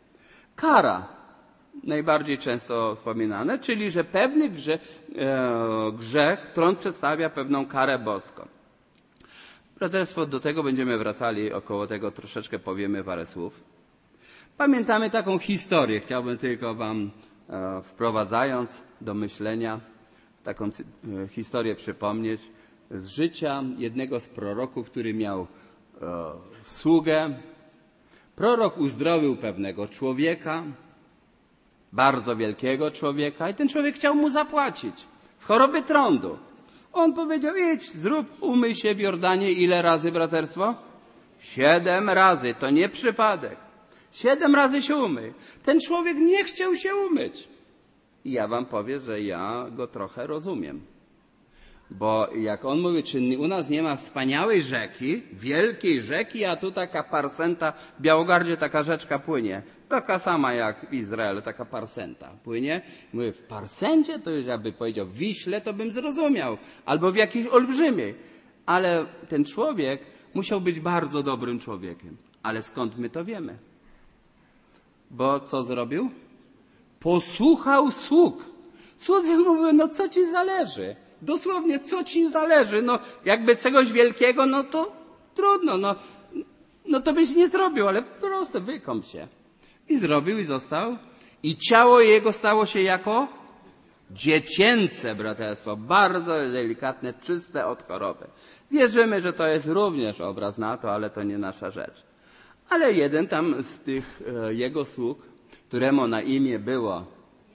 Kara, najbardziej często wspominane, czyli że pewny grzech, e, grzech, trąd przedstawia pewną karę boską. Braterstwo, do tego będziemy wracali, około tego troszeczkę powiemy parę słów. Pamiętamy taką historię, chciałbym tylko wam e, wprowadzając do myślenia, taką e, historię przypomnieć z życia jednego z proroków, który miał e, sługę. Prorok uzdrowił pewnego człowieka, bardzo wielkiego człowieka i ten człowiek chciał mu zapłacić z choroby trądu. On powiedział, idź, zrób, umyj się w Jordanie. Ile razy, braterstwo? Siedem razy, to nie przypadek. Siedem razy się umyj. Ten człowiek nie chciał się umyć. I ja wam powiem, że ja go trochę rozumiem. Bo jak on mówi, czy u nas nie ma wspaniałej rzeki, wielkiej rzeki, a tu taka parsenta, w Białogardzie taka rzeczka płynie. Taka sama jak w Izraelu, taka parsenta płynie. Mówię, w parsencie to już jakby powiedział, w Wiśle to bym zrozumiał. Albo w jakiejś olbrzymiej. Ale ten człowiek musiał być bardzo dobrym człowiekiem. Ale skąd my to wiemy? Bo co zrobił? Posłuchał sług. Słudzy mówią, no co ci zależy? Dosłownie, co ci zależy? No, jakby czegoś wielkiego, no to trudno, no, no to byś nie zrobił, ale prosto wykąp się. I zrobił i został. I ciało jego stało się jako dziecięce, braterstwo, bardzo delikatne, czyste od choroby. Wierzymy, że to jest również obraz na to, ale to nie nasza rzecz. Ale jeden tam z tych e, jego sług, któremu na imię było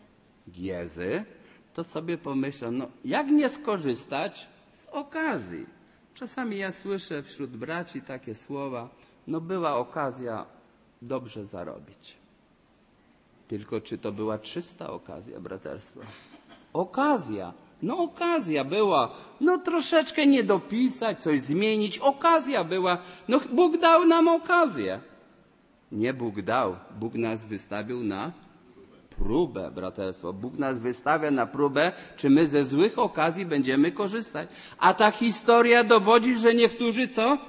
Giezy, to sobie pomyślał, no jak nie skorzystać z okazji. Czasami ja słyszę wśród braci takie słowa, no była okazja dobrze zarobić. Tylko czy to była czysta okazja, braterstwo? Okazja. No okazja była. No troszeczkę nie dopisać, coś zmienić. Okazja była. No Bóg dał nam okazję. Nie Bóg dał. Bóg nas wystawił na próbę, braterstwo. Bóg nas wystawia na próbę, czy my ze złych okazji będziemy korzystać. A ta historia dowodzi, że niektórzy co?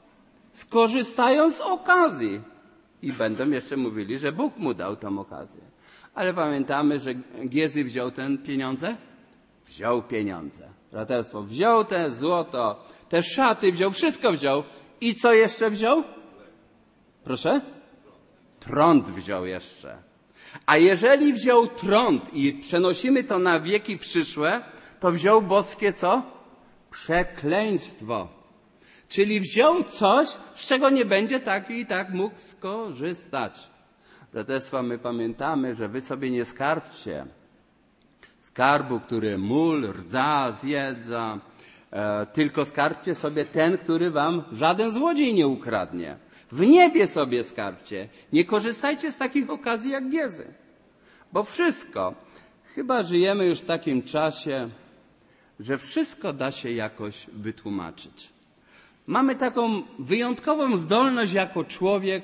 Skorzystają z okazji. I będą jeszcze mówili, że Bóg mu dał tą okazję. Ale pamiętamy, że Giezy wziął ten pieniądze? Wziął pieniądze. Braterstwo, wziął te złoto, te szaty wziął, wszystko wziął. I co jeszcze wziął? Proszę? Trąd wziął jeszcze. A jeżeli wziął trąd i przenosimy to na wieki przyszłe, to wziął boskie co? Przekleństwo. Czyli wziął coś, z czego nie będzie tak i tak mógł skorzystać. Braterstwa, my pamiętamy, że wy sobie nie skarbcie skarbu, który mól, rdza, zjedza, e, tylko skarbcie sobie ten, który wam żaden złodziej nie ukradnie. W niebie sobie skarbcie. Nie korzystajcie z takich okazji jak Giezy. Bo wszystko, chyba żyjemy już w takim czasie, że wszystko da się jakoś wytłumaczyć. Mamy taką wyjątkową zdolność jako człowiek,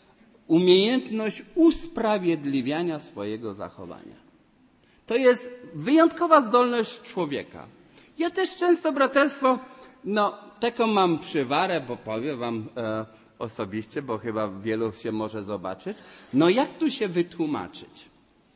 umiejętność usprawiedliwiania swojego zachowania. To jest wyjątkowa zdolność człowieka. Ja też często, braterstwo, no taką mam przywarę, bo powiem wam e, osobiście, bo chyba wielu się może zobaczyć. No jak tu się wytłumaczyć?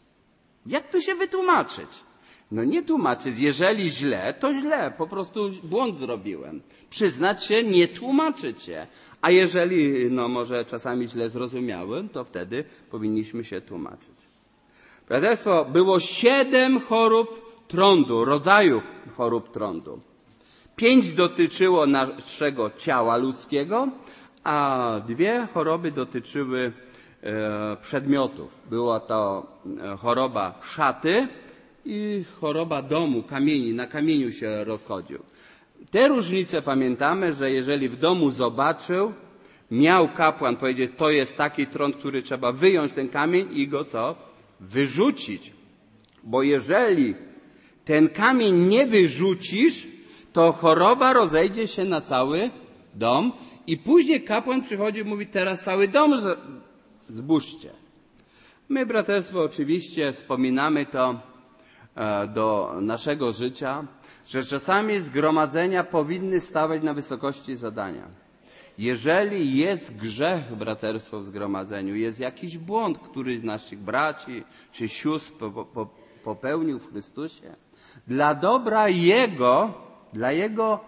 Jak tu się wytłumaczyć? No nie tłumaczyć. Jeżeli źle, to źle. Po prostu błąd zrobiłem. Przyznać się, nie tłumaczyć się. A jeżeli, no może czasami źle zrozumiałem, to wtedy powinniśmy się tłumaczyć. Braterstwo, było siedem chorób trądu, rodzajów chorób trądu. Pięć dotyczyło naszego ciała ludzkiego, a dwie choroby dotyczyły e, przedmiotów. Była to choroba szaty i choroba domu, kamieni. Na kamieniu się rozchodził. Te różnice pamiętamy, że jeżeli w domu zobaczył, miał kapłan powiedzieć, to jest taki trąd, który trzeba wyjąć ten kamień i go co? Wyrzucić. Bo jeżeli ten kamień nie wyrzucisz, to choroba rozejdzie się na cały dom i później kapłan przychodzi i mówi, teraz cały dom zbóżcie. My, braterstwo, oczywiście wspominamy to do naszego życia, że czasami zgromadzenia powinny stawać na wysokości zadania. Jeżeli jest grzech, braterstwo, w zgromadzeniu, jest jakiś błąd, któryś z naszych braci czy sióstr popełnił w Chrystusie, dla dobra Jego, dla Jego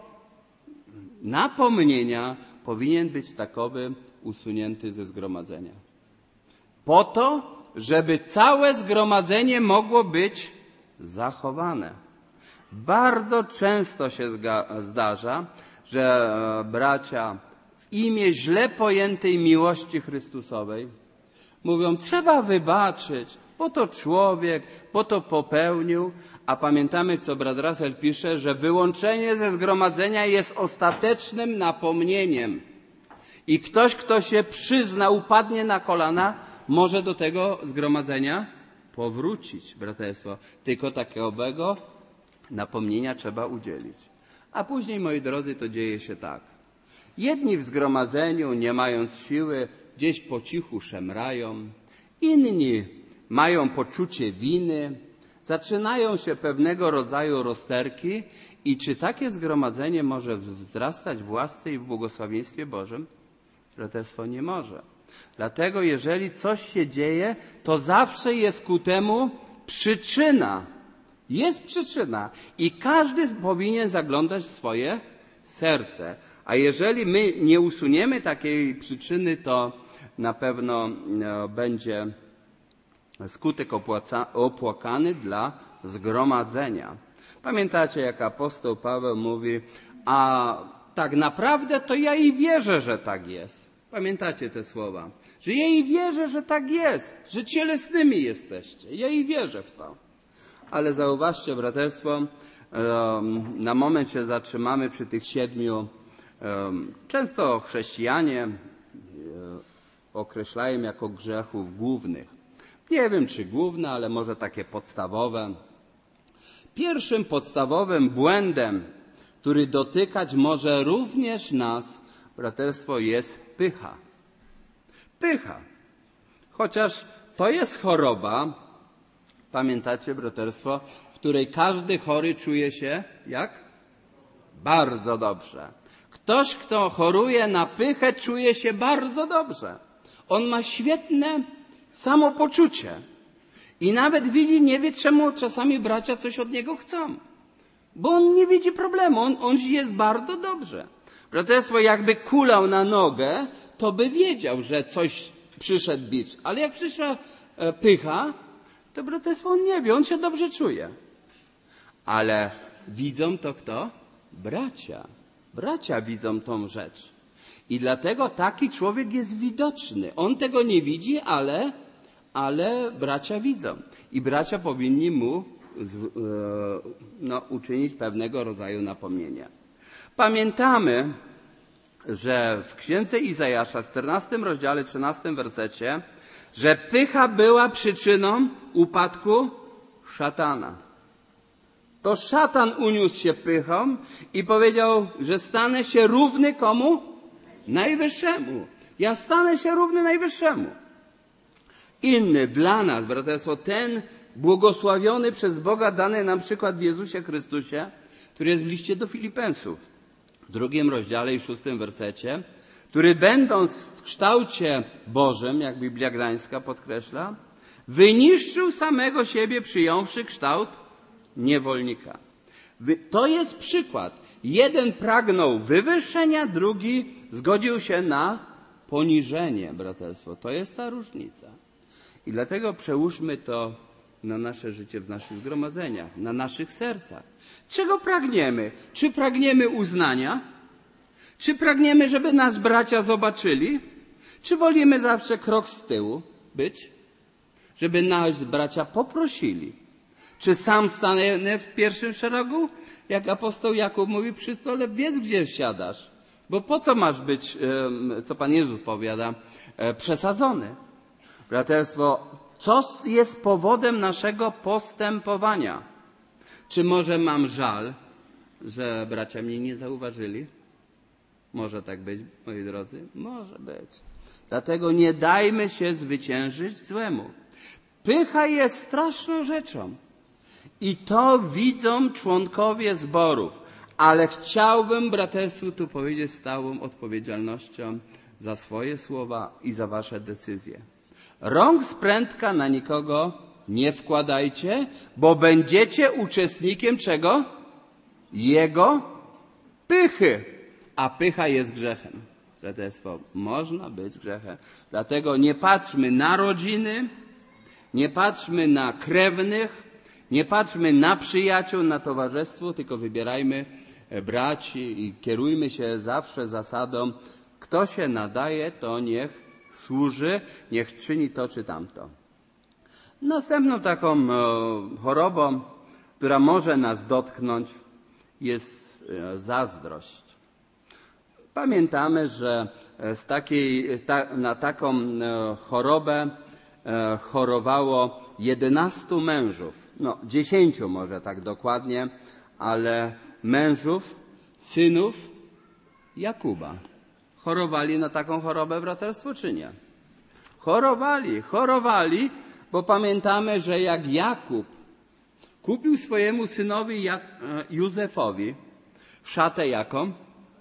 napomnienia powinien być takowy usunięty ze zgromadzenia. Po to, żeby całe zgromadzenie mogło być zachowane. Bardzo często się zdarza, że bracia w w imię źle pojętej miłości Chrystusowej mówią, trzeba wybaczyć, bo to człowiek, bo to popełnił, a pamiętamy, co brat Russell pisze, że wyłączenie ze zgromadzenia jest ostatecznym napomnieniem. I ktoś, kto się przyzna, upadnie na kolana, może do tego zgromadzenia powrócić, braterstwo. Tylko takiego napomnienia trzeba udzielić. A później, moi drodzy, to dzieje się tak. Jedni w zgromadzeniu, nie mając siły, gdzieś po cichu szemrają. Inni mają poczucie winy. Zaczynają się pewnego rodzaju rozterki. I czy takie zgromadzenie może wzrastać w łasce i w błogosławieństwie Bożym? Braterstwo nie może. Dlatego jeżeli coś się dzieje, to zawsze jest ku temu przyczyna. Jest przyczyna. I każdy powinien zaglądać w swoje serce. A jeżeli my nie usuniemy takiej przyczyny, to na pewno będzie skutek opłaca, opłakany dla zgromadzenia. Pamiętacie, jak apostoł Paweł mówi, a tak naprawdę to ja i wierzę, że tak jest. Pamiętacie te słowa? Że ja i wierzę, że tak jest, że cielesnymi jesteście. Ja i wierzę w to. Ale zauważcie, braterstwo, na moment się zatrzymamy przy tych siedmiu. Często chrześcijanie określają jako grzechów głównych. Nie wiem, czy główne, ale może takie podstawowe. Pierwszym podstawowym błędem, który dotykać może również nas, braterstwo, jest pycha. Pycha. Chociaż to jest choroba, pamiętacie, braterstwo, w której każdy chory czuje się jak? Bardzo dobrze. Ktoś, kto choruje na pychę, czuje się bardzo dobrze. On ma świetne samopoczucie. I nawet widzi, nie wie, czemu czasami bracia coś od niego chcą. Bo on nie widzi problemu, on, on jest bardzo dobrze. Braterstwo, jakby kulał na nogę, to by wiedział, że coś przyszedł bicz. Ale jak przyszła e, pycha, to braterstwo on nie wie, on się dobrze czuje. Ale widzą to kto? Bracia. Bracia widzą tą rzecz. I dlatego taki człowiek jest widoczny. On tego nie widzi, ale, ale bracia widzą. I bracia powinni mu no, uczynić pewnego rodzaju napomnienia. Pamiętamy, że w księdze Izajasza, w czternastym rozdziale, trzynastym wersecie, że pycha była przyczyną upadku szatana. To szatan uniósł się pychą i powiedział, że stanę się równy komu? Najwyższemu. Ja stanę się równy Najwyższemu. Inny dla nas, braterstwo, ten błogosławiony przez Boga dany nam przykład w Jezusie Chrystusie, który jest w liście do Filipensów, w drugim rozdziale i szóstym wersecie, który będąc w kształcie Bożym, jak Biblia Gdańska podkreśla, wyniszczył samego siebie, przyjąwszy kształt niewolnika. To jest przykład. Jeden pragnął wywyższenia, drugi zgodził się na poniżenie, braterstwo. To jest ta różnica. I dlatego przełóżmy to na nasze życie w naszych zgromadzeniach, na naszych sercach. Czego pragniemy? Czy pragniemy uznania? Czy pragniemy, żeby nas bracia zobaczyli? Czy wolimy zawsze krok z tyłu być? Żeby nas bracia poprosili. Czy sam stanę w pierwszym szeregu? Jak apostoł Jakub mówi, przy stole wiedz, gdzie siadasz. Bo po co masz być, co Pan Jezus powiada, przesadzony? Braterstwo, co jest powodem naszego postępowania? Czy może mam żal, że bracia mnie nie zauważyli? Może tak być, moi drodzy? Może być. Dlatego nie dajmy się zwyciężyć złemu. Pycha jest straszną rzeczą. I to widzą członkowie zborów. Ale chciałbym braterstwu tu powiedzieć z całą odpowiedzialnością za swoje słowa i za wasze decyzje. Rąk z prędka na nikogo nie wkładajcie, bo będziecie uczestnikiem czego? Jego pychy. A pycha jest grzechem. Braterstwo, można być grzechem. Dlatego nie patrzmy na rodziny, nie patrzmy na krewnych, nie patrzmy na przyjaciół, na towarzystwo, tylko wybierajmy braci i kierujmy się zawsze zasadą Kto się nadaje, to niech służy, niech czyni to czy tamto. Następną taką e, chorobą, która może nas dotknąć, jest e, zazdrość. Pamiętamy, że z takiej, ta, na taką e, chorobę e, chorowało jedenastu mężów, no dziesięciu może tak dokładnie, ale mężów, synów Jakuba. Chorowali na taką chorobę, braterstwo, czy nie? Chorowali, chorowali, bo pamiętamy, że jak Jakub kupił swojemu synowi Józefowi szatę jaką?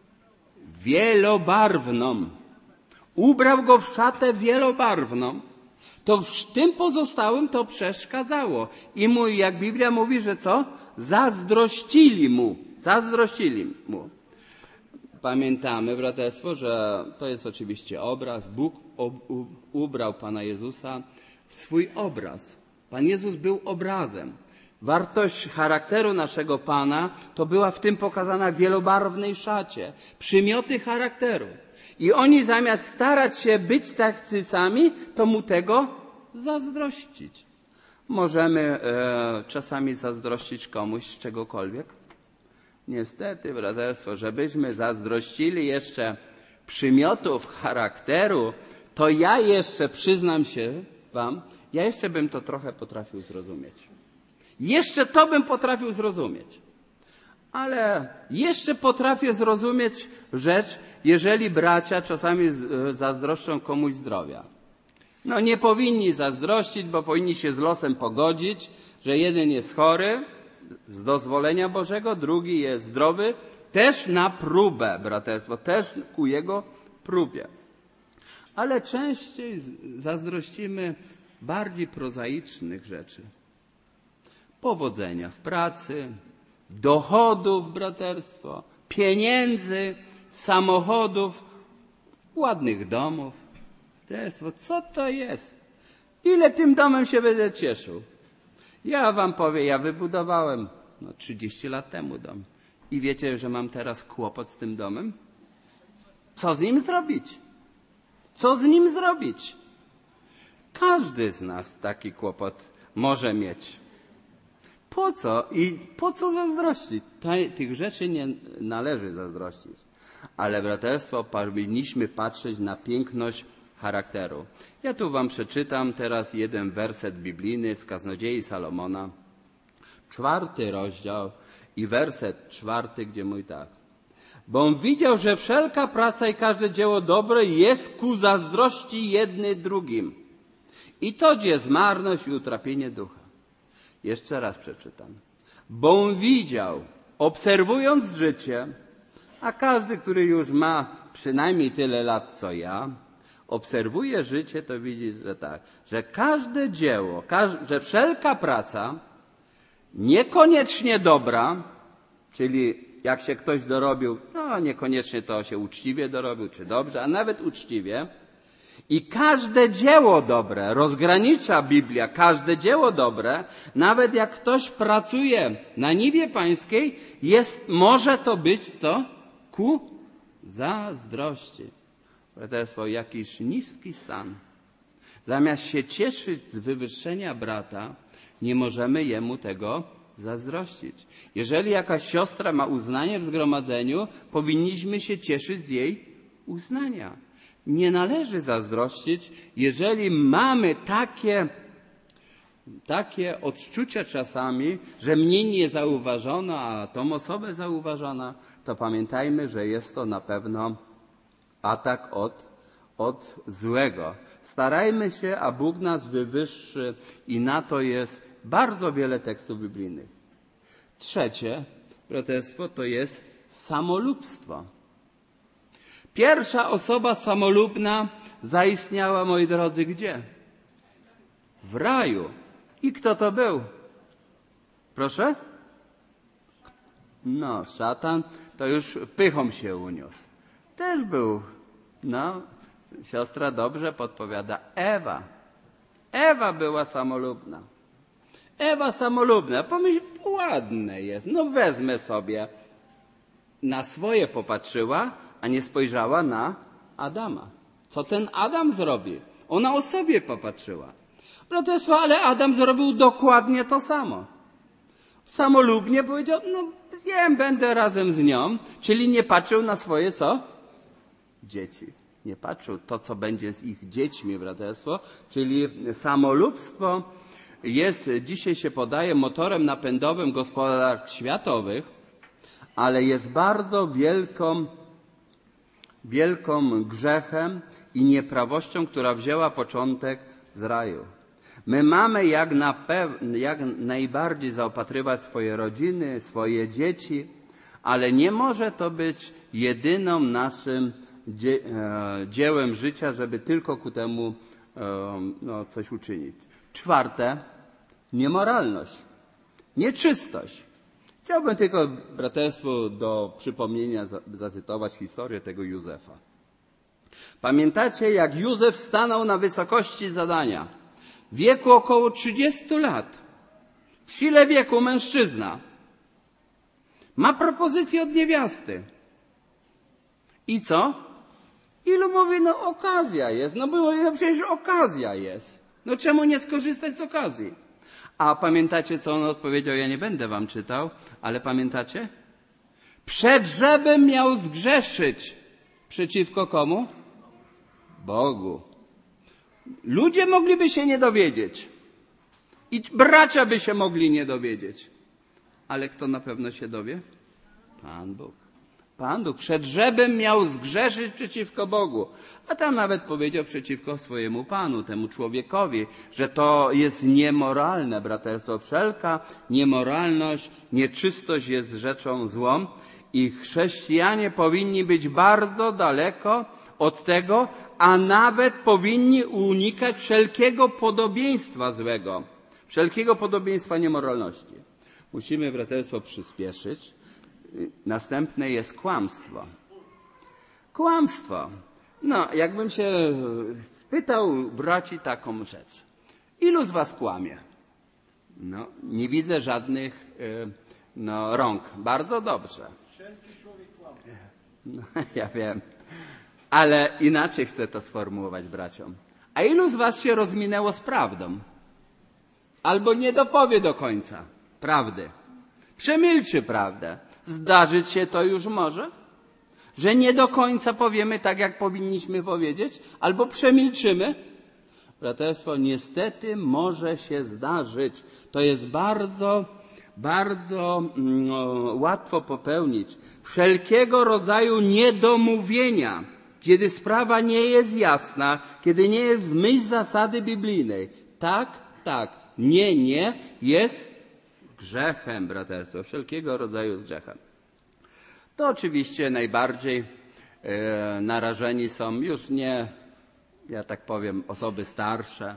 Wielobarwną. Ubrał go w szatę wielobarwną. To w tym pozostałym to przeszkadzało. I mu, jak Biblia mówi, że co? Zazdrościli mu. Zazdrościli mu. Pamiętamy, braterstwo, że to jest oczywiście obraz. Bóg ubrał Pana Jezusa w swój obraz. Pan Jezus był obrazem. Wartość charakteru naszego Pana to była w tym pokazana w wielobarwnej szacie. Przymioty charakteru. I oni zamiast starać się być tacy sami, to mu tego zazdrościć. Możemy e, czasami zazdrościć komuś czegokolwiek? Niestety, braterstwo, żebyśmy zazdrościli jeszcze przymiotów charakteru, to ja jeszcze, przyznam się wam, ja jeszcze bym to trochę potrafił zrozumieć. Jeszcze to bym potrafił zrozumieć. Ale jeszcze potrafię zrozumieć rzecz, jeżeli bracia czasami zazdroszczą komuś zdrowia. No nie powinni zazdrościć, bo powinni się z losem pogodzić, że jeden jest chory z dozwolenia Bożego, drugi jest zdrowy, też na próbę, braterstwo, też ku jego próbie. Ale częściej zazdrościmy bardziej prozaicznych rzeczy. Powodzenia w pracy, dochodów, braterstwo, pieniędzy, samochodów, ładnych domów. Braterstwo, co to jest? Ile tym domem się będę cieszył? Ja wam powiem, ja wybudowałem no, trzydzieści lat temu dom. I wiecie, że mam teraz kłopot z tym domem? Co z nim zrobić? Co z nim zrobić? Każdy z nas taki kłopot może mieć. Po co? I po co zazdrościć? Tych rzeczy nie należy zazdrościć. Ale braterstwo, powinniśmy patrzeć na piękność charakteru. Ja tu wam przeczytam teraz jeden werset biblijny z Kaznodziei Salomona, czwarty rozdział i werset czwarty, gdzie mówi tak. Bom widział, że wszelka praca i każde dzieło dobre jest ku zazdrości jedny drugim. I to jest marność i utrapienie ducha. Jeszcze raz przeczytam. Bom widział, obserwując życie, a każdy, który już ma przynajmniej tyle lat co ja, obserwuje życie, to widzi, że tak, że każde dzieło, że wszelka praca, niekoniecznie dobra, czyli jak się ktoś dorobił, no niekoniecznie to się uczciwie dorobił, czy dobrze, a nawet uczciwie, i każde dzieło dobre, rozgranicza Biblia, każde dzieło dobre, nawet jak ktoś pracuje na niwie pańskiej, jest, może to być co? Ku zazdrości. Braterstwo, jakiś niski stan. Zamiast się cieszyć z wywyższenia brata, nie możemy jemu tego zazdrościć. Jeżeli jakaś siostra ma uznanie w zgromadzeniu, powinniśmy się cieszyć z jej uznania. Nie należy zazdrościć, jeżeli mamy takie, takie odczucia czasami, że mnie nie zauważono, a tą osobę zauważono, to pamiętajmy, że jest to na pewno atak od, od złego. Starajmy się, a Bóg nas wywyższy i na to jest bardzo wiele tekstów biblijnych. Trzecie, braterstwo, to jest samolubstwo. Pierwsza osoba samolubna zaistniała, moi drodzy, gdzie? W raju. I kto to był? Proszę? No, szatan to już pychą się uniósł. Też był, no, siostra dobrze podpowiada, Ewa. Ewa była samolubna. Ewa samolubna, pomyśl, ładne jest, no wezmę sobie. Na swoje popatrzyła, a nie spojrzała na Adama. Co ten Adam zrobi? Ona o sobie popatrzyła. Braterstwo, ale Adam zrobił dokładnie to samo. Samolubnie powiedział, no zjem, będę razem z nią, czyli nie patrzył na swoje co? Dzieci. Nie patrzył to, co będzie z ich dziećmi, braterstwo, czyli samolubstwo jest, dzisiaj się podaje, motorem napędowym gospodarstw światowych, ale jest bardzo wielką, wielką grzechem i nieprawością, która wzięła początek z raju. My mamy jak, na pew- jak najbardziej zaopatrywać swoje rodziny, swoje dzieci, ale nie może to być jedyną naszym dzie- e, dziełem życia, żeby tylko ku temu e, no, coś uczynić. Czwarte, niemoralność, nieczystość. Chciałbym tylko, braterstwu, do przypomnienia zacytować historię tego Józefa. Pamiętacie, jak Józef stanął na wysokości zadania? W wieku około trzydziestu lat. W sile wieku mężczyzna. Ma propozycję od niewiasty. I co? Ilu mówi, no okazja jest. No było, no przecież okazja jest. No czemu nie skorzystać z okazji? A pamiętacie, co on odpowiedział? Ja nie będę wam czytał, ale pamiętacie? Przed żebym miał zgrzeszyć. Przeciwko komu? Bogu. Ludzie mogliby się nie dowiedzieć. I bracia by się mogli nie dowiedzieć. Ale kto na pewno się dowie? Pan Bóg. Pan Bóg. Przed żebym miał zgrzeszyć przeciwko Bogu. A tam nawet powiedział przeciwko swojemu Panu, temu człowiekowi, że to jest niemoralne, braterstwo. Wszelka niemoralność, nieczystość jest rzeczą złą i chrześcijanie powinni być bardzo daleko od tego, a nawet powinni unikać wszelkiego podobieństwa złego, wszelkiego podobieństwa niemoralności. Musimy, braterstwo, przyspieszyć. Następne jest kłamstwo. Kłamstwo. No, jakbym się pytał braci taką rzecz. Ilu z was kłamie? No, nie widzę żadnych no, rąk. Bardzo dobrze. Wszelki człowiek kłamie. No, ja wiem. Ale inaczej chcę to sformułować braciom. A ilu z was się rozminęło z prawdą? Albo nie dopowie do końca prawdy. Przemilczy prawdę. Zdarzyć się to już może? Że nie do końca powiemy tak, jak powinniśmy powiedzieć? Albo przemilczymy? Braterstwo, niestety może się zdarzyć. To jest bardzo, bardzo no, łatwo popełnić. Wszelkiego rodzaju niedomówienia, kiedy sprawa nie jest jasna, kiedy nie jest w myśl zasady biblijnej. Tak, tak, nie, nie jest grzechem, braterstwo. Wszelkiego rodzaju jest grzechem. To oczywiście najbardziej e, narażeni są już nie, ja tak powiem, osoby starsze,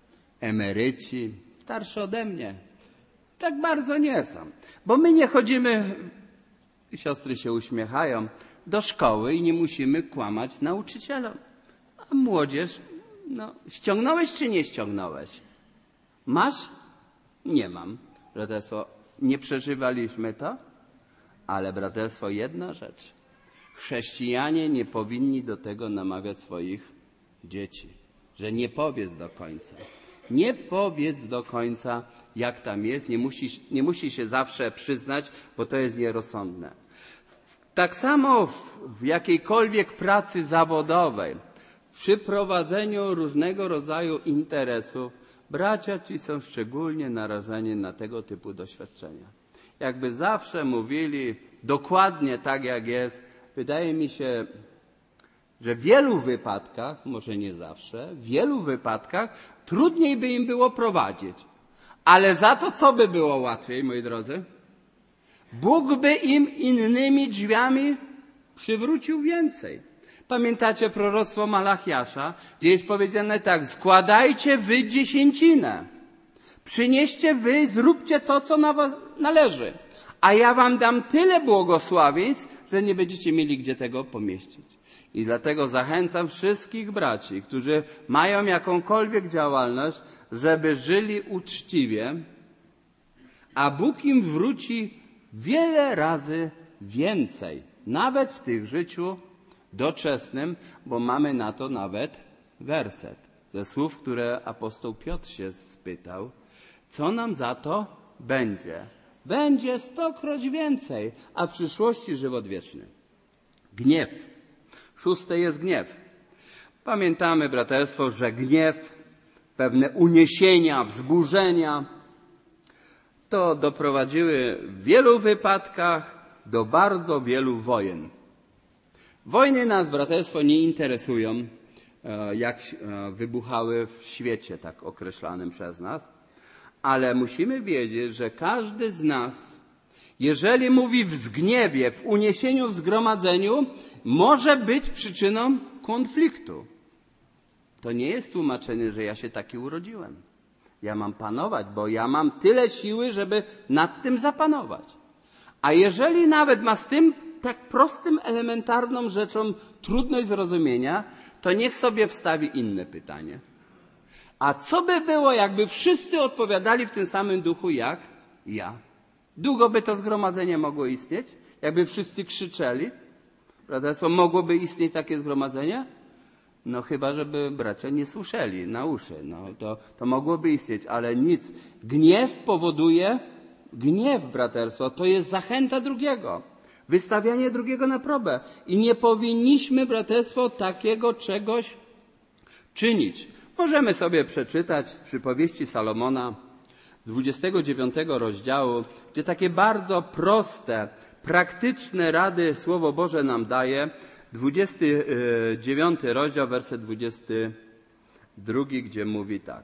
emeryci, starsze ode mnie. Tak bardzo nie są. Bo my nie chodzimy, siostry się uśmiechają, do szkoły i nie musimy kłamać nauczycielom. A młodzież, no, ściągnąłeś czy nie ściągnąłeś? Masz? Nie mam. Braterstwo, nie przeżywaliśmy to? Ale braterstwo, jedna rzecz. Chrześcijanie nie powinni do tego namawiać swoich dzieci. Że nie powiedz do końca. Nie powiedz do końca, jak tam jest. Nie musisz, nie musi się zawsze przyznać, bo to jest nierozsądne. Tak samo w, w jakiejkolwiek pracy zawodowej, przy prowadzeniu różnego rodzaju interesów, bracia ci są szczególnie narażeni na tego typu doświadczenia. Jakby zawsze mówili dokładnie tak, jak jest. Wydaje mi się, że w wielu wypadkach, może nie zawsze, w wielu wypadkach trudniej by im było prowadzić. Ale za to co by było łatwiej, moi drodzy? Bóg by im innymi drzwiami przywrócił więcej. Pamiętacie proroctwo Malachiasza, gdzie jest powiedziane tak: składajcie wy dziesięcinę, przynieście wy, zróbcie to, co na was należy, a ja wam dam tyle błogosławieństw, że nie będziecie mieli gdzie tego pomieścić. I dlatego zachęcam wszystkich braci, którzy mają jakąkolwiek działalność, żeby żyli uczciwie, a Bóg im wróci wiele razy więcej, nawet w tych życiu doczesnym, bo mamy na to nawet werset ze słów, które apostoł Piotr się spytał, co nam za to będzie? Będzie stokroć więcej, a w przyszłości żywot wieczny. Gniew. Szóste jest gniew. Pamiętamy, braterstwo, że gniew, pewne uniesienia, wzburzenia, to doprowadziły w wielu wypadkach do bardzo wielu wojen. Wojny nas, braterstwo, nie interesują, jak wybuchały w świecie tak określanym przez nas, ale musimy wiedzieć, że każdy z nas, jeżeli mówi w zgniewie, w uniesieniu, w zgromadzeniu, może być przyczyną konfliktu. To nie jest tłumaczenie, że ja się taki urodziłem. Ja mam panować, bo ja mam tyle siły, żeby nad tym zapanować. A jeżeli nawet ma z tym tak prostym, elementarną rzeczą trudność zrozumienia, to niech sobie wstawi inne pytanie. A co by było, jakby wszyscy odpowiadali w tym samym duchu jak ja? Długo by to zgromadzenie mogło istnieć? Jakby wszyscy krzyczeli? Braterstwo, mogłoby istnieć takie zgromadzenie? No chyba, żeby bracia nie słyszeli na uszy. No to, to mogłoby istnieć, ale nic. Gniew powoduje, gniew, braterstwo, to jest zachęta drugiego. Wystawianie drugiego na próbę. I nie powinniśmy, braterstwo, takiego czegoś czynić. Możemy sobie przeczytać z przypowieści Salomona, dwudziestego dziewiątego rozdziału, gdzie takie bardzo proste, praktyczne rady Słowo Boże nam daje. dwudziesty dziewiąty rozdział, werset dwudziesty drugi, gdzie mówi tak.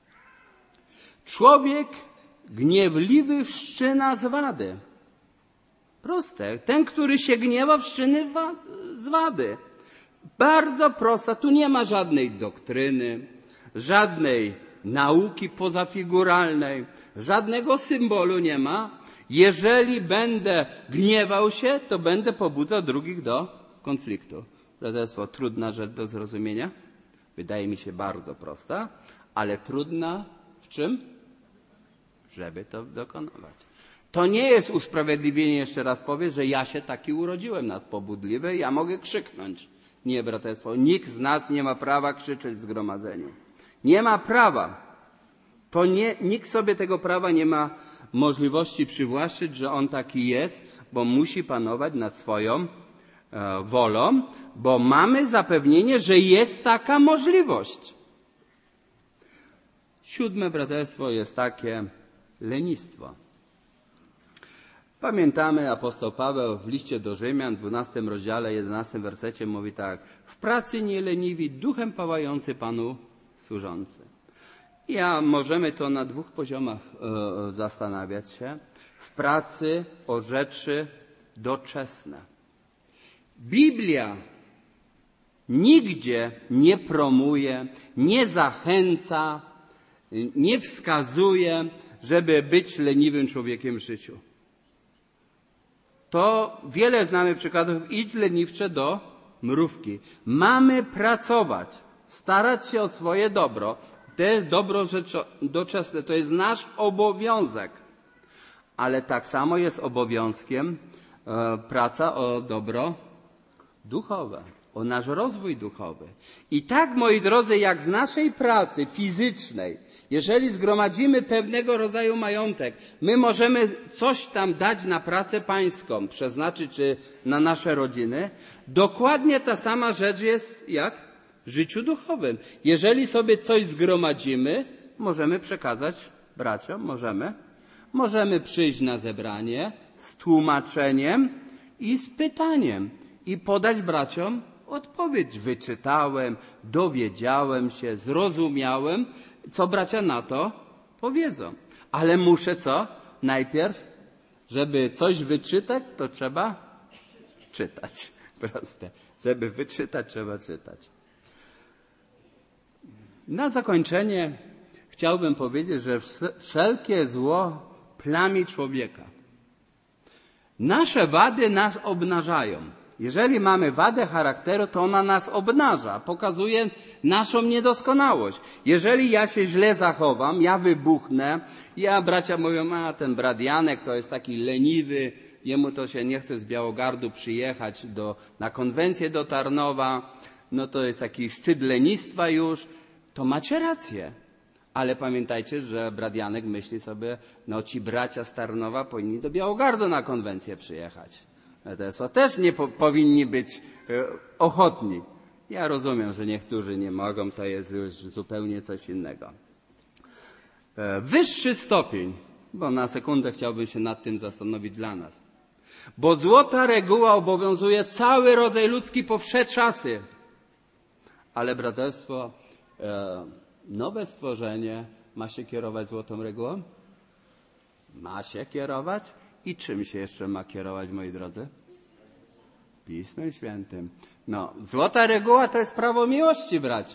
Człowiek gniewliwy wszczyna zwady. Proste. Ten, który się gniewa, wszczyny zwady. Bardzo prosta. Tu nie ma żadnej doktryny, żadnej nauki pozafiguralnej, żadnego symbolu nie ma. Jeżeli będę gniewał się, to będę pobudzał drugich do konfliktu. Braterstwo, trudna rzecz do zrozumienia? Wydaje mi się bardzo prosta, ale trudna w czym? Żeby to dokonywać. To nie jest usprawiedliwienie, jeszcze raz powiem, że ja się taki urodziłem nadpobudliwy, ja mogę krzyknąć. Nie, braterstwo, nikt z nas nie ma prawa krzyczeć w zgromadzeniu. Nie ma prawa. To nie, nikt sobie tego prawa nie ma możliwości przywłaszczyć, że on taki jest, bo musi panować nad swoją e, wolą, bo mamy zapewnienie, że jest taka możliwość. Siódme, braterstwo, jest takie lenistwo. Pamiętamy, apostoł Paweł w liście do Rzymian, w dwunastym rozdziale, jedenastym wersecie mówi tak. W pracy nie leniwi, duchem pałający Panu służący. Ja możemy to na dwóch poziomach e, zastanawiać się. W pracy o rzeczy doczesne. Biblia nigdzie nie promuje, nie zachęca, nie wskazuje, żeby być leniwym człowiekiem w życiu. To wiele znamy przykładów. Idź leniwcze do mrówki. Mamy pracować, starać się o swoje dobro. To jest dobro doczesne, to jest nasz obowiązek. Ale tak samo jest obowiązkiem e, praca o dobro duchowe, o nasz rozwój duchowy. I tak, moi drodzy, jak z naszej pracy fizycznej, jeżeli zgromadzimy pewnego rodzaju majątek, my możemy coś tam dać na pracę pańską, przeznaczyć czy na nasze rodziny, dokładnie ta sama rzecz jest jak w życiu duchowym. Jeżeli sobie coś zgromadzimy, możemy przekazać braciom, możemy. Możemy przyjść na zebranie z tłumaczeniem i z pytaniem i podać braciom odpowiedź. Wyczytałem, dowiedziałem się, zrozumiałem, co bracia na to powiedzą. Ale muszę co? Najpierw, żeby coś wyczytać, to trzeba czytać. Proste. Żeby wyczytać, trzeba czytać. Na zakończenie chciałbym powiedzieć, że wszelkie zło plami człowieka. Nasze wady nas obnażają. Jeżeli mamy wadę charakteru, to ona nas obnaża, pokazuje naszą niedoskonałość. Jeżeli ja się źle zachowam, ja wybuchnę, ja bracia mówią, a ten brat Janek to jest taki leniwy, jemu to się nie chce z Białogardu przyjechać do, na konwencję do Tarnowa, no to jest taki szczyt lenistwa już, to macie rację. Ale pamiętajcie, że brat Janek myśli sobie, no ci bracia z Tarnowa powinni do Białogardu na konwencję przyjechać. To też nie po, powinni być e, ochotni. Ja rozumiem, że niektórzy nie mogą, to jest już zupełnie coś innego. E, wyższy stopień, bo na sekundę chciałbym się nad tym zastanowić dla nas. Bo złota reguła obowiązuje cały rodzaj ludzki po wsze czasy. Ale braterstwo, e, nowe stworzenie ma się kierować złotą regułą? Ma się kierować? I czym się jeszcze ma kierować, moi drodzy? Pismem Świętym. No, złota reguła to jest prawo miłości, bracia.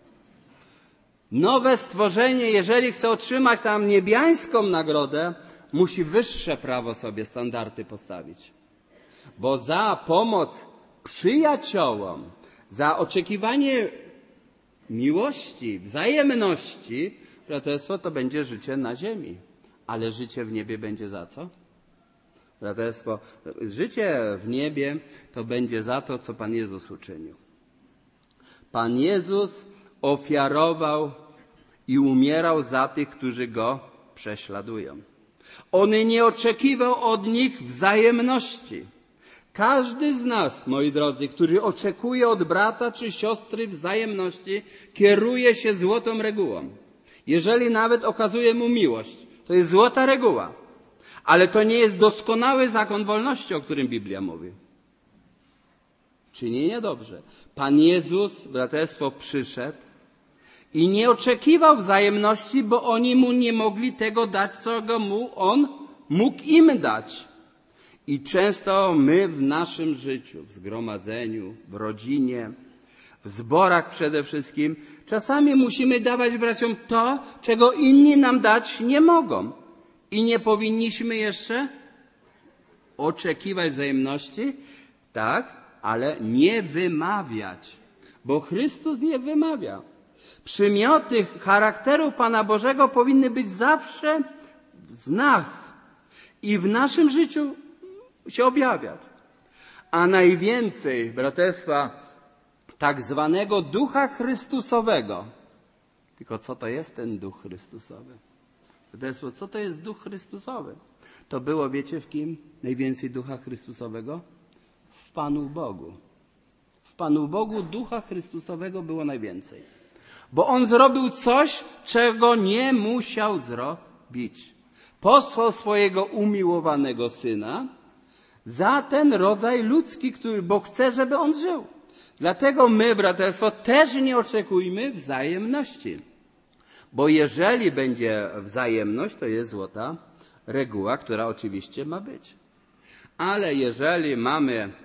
Nowe stworzenie, jeżeli chce otrzymać tam niebiańską nagrodę, musi wyższe prawo sobie, standardy postawić. Bo za pomoc przyjaciołom, za oczekiwanie miłości, wzajemności, braterstwo, to będzie życie na ziemi. Ale życie w niebie będzie za co? Braterstwo, życie w niebie to będzie za to, co Pan Jezus uczynił. Pan Jezus ofiarował i umierał za tych, którzy Go prześladują. On nie oczekiwał od nich wzajemności. Każdy z nas, moi drodzy, który oczekuje od brata czy siostry wzajemności, kieruje się złotą regułą. Jeżeli nawet okazuje mu miłość, to jest złota reguła. Ale to nie jest doskonały zakon wolności, o którym Biblia mówi. Czynienie dobrze. Pan Jezus, braterstwo, przyszedł i nie oczekiwał wzajemności, bo oni mu nie mogli tego dać, co go mu on mógł im dać. I często my w naszym życiu, w zgromadzeniu, w rodzinie, w zborach przede wszystkim, czasami musimy dawać braciom to, czego inni nam dać nie mogą. I nie powinniśmy jeszcze oczekiwać wzajemności, tak, ale nie wymawiać, bo Chrystus nie wymawia. Przymioty charakteru Pana Bożego powinny być zawsze z nas i w naszym życiu się objawiać. A najwięcej, braterstwa, tak zwanego Ducha Chrystusowego. Tylko co to jest ten Duch Chrystusowy? Braterstwo, co to jest Duch Chrystusowy? To było, wiecie, w kim najwięcej Ducha Chrystusowego? W Panu Bogu. W Panu Bogu Ducha Chrystusowego było najwięcej. Bo On zrobił coś, czego nie musiał zrobić. Posłał swojego umiłowanego Syna za ten rodzaj ludzki, który, bo chce, żeby on żył. Dlatego my, braterstwo, też nie oczekujmy wzajemności. Bo jeżeli będzie wzajemność, to jest złota reguła, która oczywiście ma być. Ale jeżeli mamy e,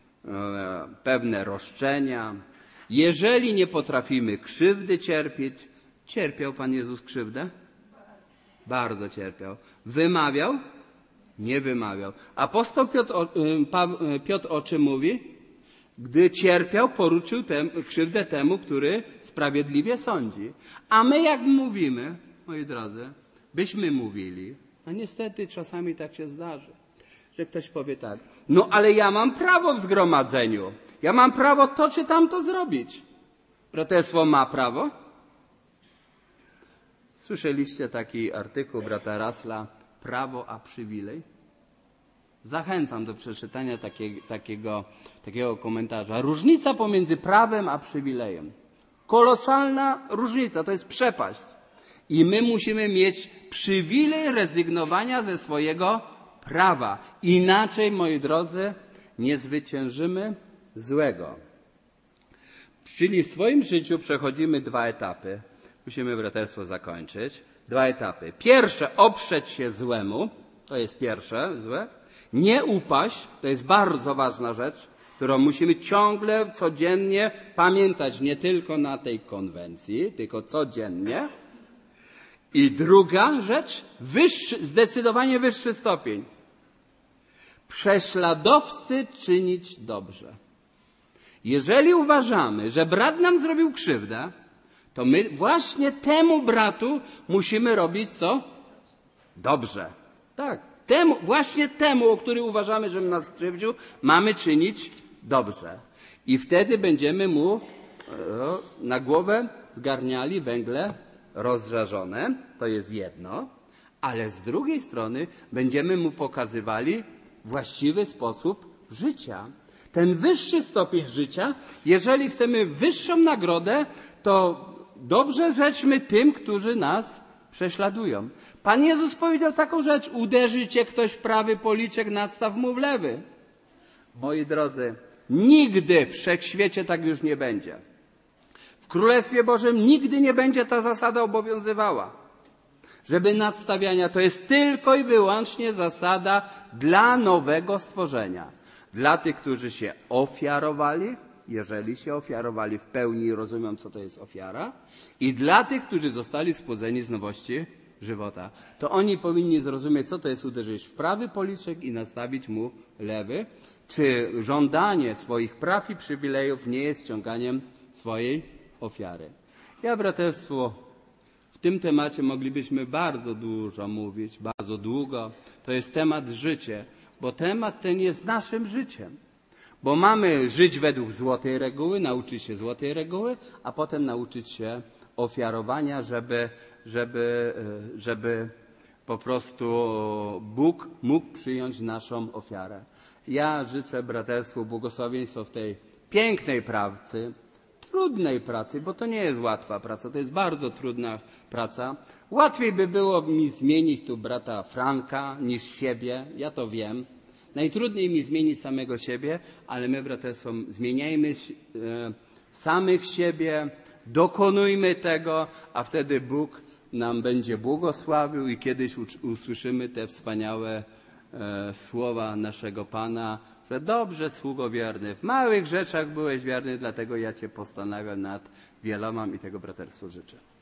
pewne roszczenia, jeżeli nie potrafimy krzywdy cierpieć, cierpiał Pan Jezus krzywdę? Bardzo cierpiał. Wymawiał? Nie wymawiał. Apostoł Piotr, Piotr o czym mówi? Gdy cierpiał, poruczył tem, krzywdę temu, który sprawiedliwie sądzi. A my jak mówimy, moi drodzy, byśmy mówili, a niestety czasami tak się zdarzy, że ktoś powie tak, no ale ja mam prawo w zgromadzeniu, ja mam prawo to czy tamto zrobić. Braterstwo ma prawo? Słyszeliście taki artykuł brata Rasla, Prawo a przywilej? Zachęcam do przeczytania takiego, takiego, takiego komentarza. Różnica pomiędzy prawem a przywilejem. Kolosalna różnica, to jest przepaść. I my musimy mieć przywilej rezygnowania ze swojego prawa. Inaczej, moi drodzy, nie zwyciężymy złego. Czyli w swoim życiu przechodzimy dwa etapy. Musimy, braterstwo, zakończyć. Dwa etapy. Pierwsze, oprzeć się złemu. To jest pierwsze, złe. Nie upaść, to jest bardzo ważna rzecz, którą musimy ciągle, codziennie pamiętać, nie tylko na tej konwencji, tylko codziennie. I druga rzecz, wyższy, zdecydowanie wyższy stopień. Prześladowcy czynić dobrze. Jeżeli uważamy, że brat nam zrobił krzywdę, to my właśnie temu bratu musimy robić co? Dobrze. Tak. Temu, właśnie temu, o który uważamy, że nas skrzywdził, mamy czynić dobrze. I wtedy będziemy mu na głowę zgarniali węgle rozżarzone, to jest jedno, ale z drugiej strony będziemy mu pokazywali właściwy sposób życia. Ten wyższy stopień życia, jeżeli chcemy wyższą nagrodę, to dobrze żećmy tym, którzy nas prześladują. Pan Jezus powiedział taką rzecz: uderzy cię ktoś w prawy policzek, nadstaw mu w lewy. Moi drodzy, nigdy w wszechświecie tak już nie będzie. W Królestwie Bożym nigdy nie będzie ta zasada obowiązywała. Żeby nadstawiania, to jest tylko i wyłącznie zasada dla nowego stworzenia. Dla tych, którzy się ofiarowali, jeżeli się ofiarowali w pełni i rozumią, co to jest ofiara, i dla tych, którzy zostali spłodzeni z nowości żywota. To oni powinni zrozumieć, co to jest uderzyć w prawy policzek i nastawić mu lewy. Czy żądanie swoich praw i przywilejów nie jest ściąganiem swojej ofiary. Ja, braterstwo, w tym temacie moglibyśmy bardzo dużo mówić, bardzo długo. To jest temat życia, bo temat ten jest naszym życiem. Bo mamy żyć według złotej reguły, nauczyć się złotej reguły, a potem nauczyć się ofiarowania, żeby, żeby, żeby po prostu Bóg mógł przyjąć naszą ofiarę. Ja życzę braterstwu błogosławieństwa w tej pięknej pracy, trudnej pracy, bo to nie jest łatwa praca, to jest bardzo trudna praca. Łatwiej by było mi zmienić tu brata Franka niż siebie, ja to wiem. Najtrudniej mi zmienić samego siebie, ale my, braterstwo, zmieniajmy e, samych siebie, dokonujmy tego, a wtedy Bóg nam będzie błogosławił i kiedyś usłyszymy te wspaniałe e, słowa naszego Pana, że dobrze, sługo wierny, w małych rzeczach byłeś wierny, dlatego ja Cię postanawiam nad wieloma i tego braterstwu życzę.